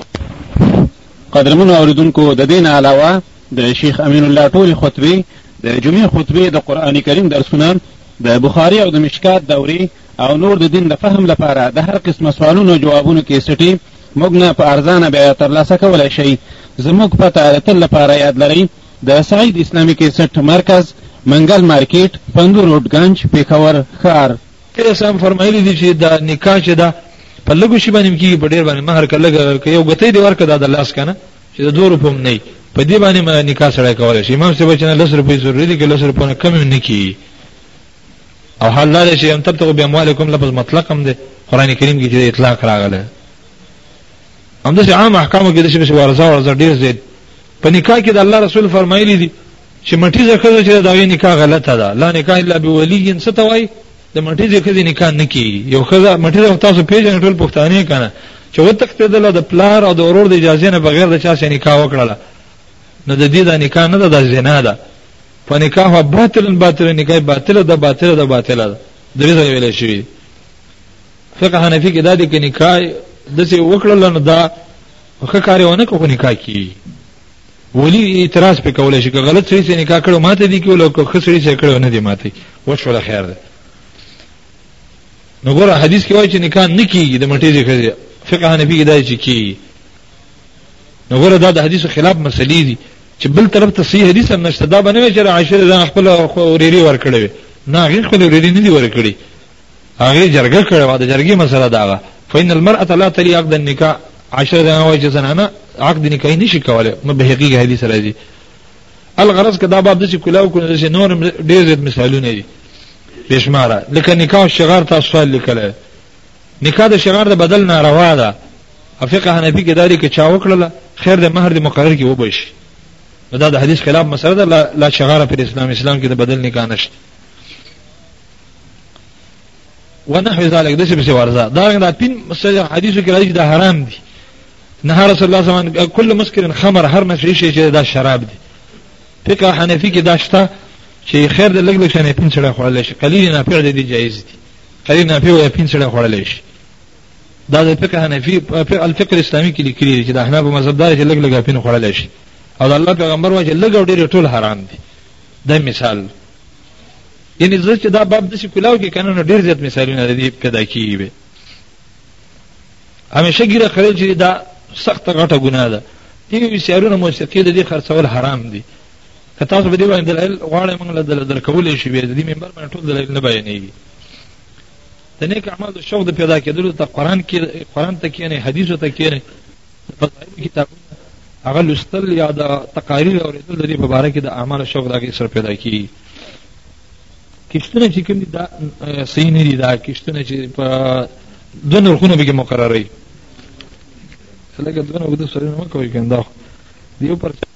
قدرمن اوریدونکو د دین علاوه د شیخ امین الله ټول خطبه د جمعې خطبه د قران کریم درسونه د بخاری او د مشکات دوري او نور د دین د فهم لپاره د هر قسم سوالونو جوابونو کې سټي موږ نه په ارزانه بیا ترلاسه کولای شئ زموږ پته د تل لپاره یاد لرئ د سعید اسلامي کیسټ مرکز منګل مارکیټ پندو روډ گنج پیښور ښار اسلام فرمایلی دي چې دا نکاح چې دا په لګو شي باندې کیږي په ډیر باندې مہر کله کې یو غتې دی ورکړه د الله سکنه چې د دوه روپو نه په دې باندې نکاح سره کولای شي امام صاحب چې لس روپۍ ضروري دي کې لس روپۍ نه کم نه کی او حال لري چې ان تبتغوا باموالکم لفظ مطلق هم دی قران کریم کې چې اطلاق راغله هم د عام احکامو کې د شی ورزا ورزا ډیر زید په نکاح کې د الله رسول فرمایلی دي چې مټی زکه چې دا نکاح غلطه ده لا نکاح الا بولی ستوي د مټی زکه نکاح نه کی یو خزه مټی تاسو پیژنئ ټول پښتانه کنه چې وتختدل د پلار او د اورور د اجازه نه بغیر د چا سره نکاح وکړه نو د دې د نکاح نه د زنا ده په نکاح باطل باطل نکاح باطل ده باطل ده باطل ده درې ځای ویل شي فقه حنفي کې دا دي کې نکاح د څه وکړل نو دا خو کارونه کوي نکاح کی ولی اعتراض په کولای شي که غلط شي چې نکاح کړو ماته دي کې ولو خو سړي چې کړو نه دي ماته وشوله خیر ده نو ګوره حدیث کې وایي چې نکاح نه کیږي د مټې ځکه فقه حنفي کې دا چې کی نو ګوره دا د حدیثو خلاف مسلې دي چې بل طرف ته صحیح حدیث هم نشته دا باندې چې عائشه ځان خپل اوريري ور کړې نه هغه خپل اوريري نه دی ور کړې هغه جرګه کړې دا جرګي مسله دا فإن المرأة لا تلي عقد النکاح عائشه ځان وایي چې زنانه عقد نکاح نشي کولای مبهقي حدیث راځي الغرض کدا باب د چې کلاو کو د نور ډېر زیات مثالونه دي بشماره لکه نکاح شغار تاسو سوال لیکل نکاح د شغار د بدل ناروا ده فقه حنفي کې داري کې چا وکړه خیر د مہر د مقرر کې وبشي دا د حدیث خلاف مسله ده لا, لا شغاره په اسلام اسلام کې د بدل نکاح نشته ونحو ذلك د څه په ورزه دا د پین مسله حدیثو کې راځي دا حرام دي نه رسول الله صلی الله علیه وسلم کل مسکر خمر هر نشي شي چې دا شراب دي فقه حنفي کې دا شته چې خیر د لګ لګ شنه پین سره خوړل شي قلیل نافع دي جایز دي قلیل نافع او پین سره خوړل شي دا د فقه حنفي الفقه الاسلامي کې لیکلي دي چې د احناف مذهب دار چې لګ لګ پین خوړل شي او د الله پیغمبر وايي چې لګ او ډېر ټول حرام دي دا مثال یعنی زه چې دا باب د کلاو کې کنه ډېر زیات مثالونه دي پیدا کیږي همیشه ګیره خلل چې دا سخت غټه ګناه ده دي سیارونه موسیقي د دې خرڅول حرام دي که تاسو به دی باندې دلایل غواړئ موږ له دلایل کولې شي به دې منبر باندې ټول دلایل نه بیانېږي د نیک اعمال د شوق د پیدا کېدلو ته قران کې قران ته کې نه حدیثو ته کې نه فضایل کتابونه هغه لستل یا د تقاریر اوریدل د دې په اړه کې د اعمال شوق دغه سره پیدا کیږي کښتونه چې کوم دا صحیح نه دي دا کښتونه چې په دوه نرخونه به مقرري لکه دغه د سره نه کوي کنده دیو پر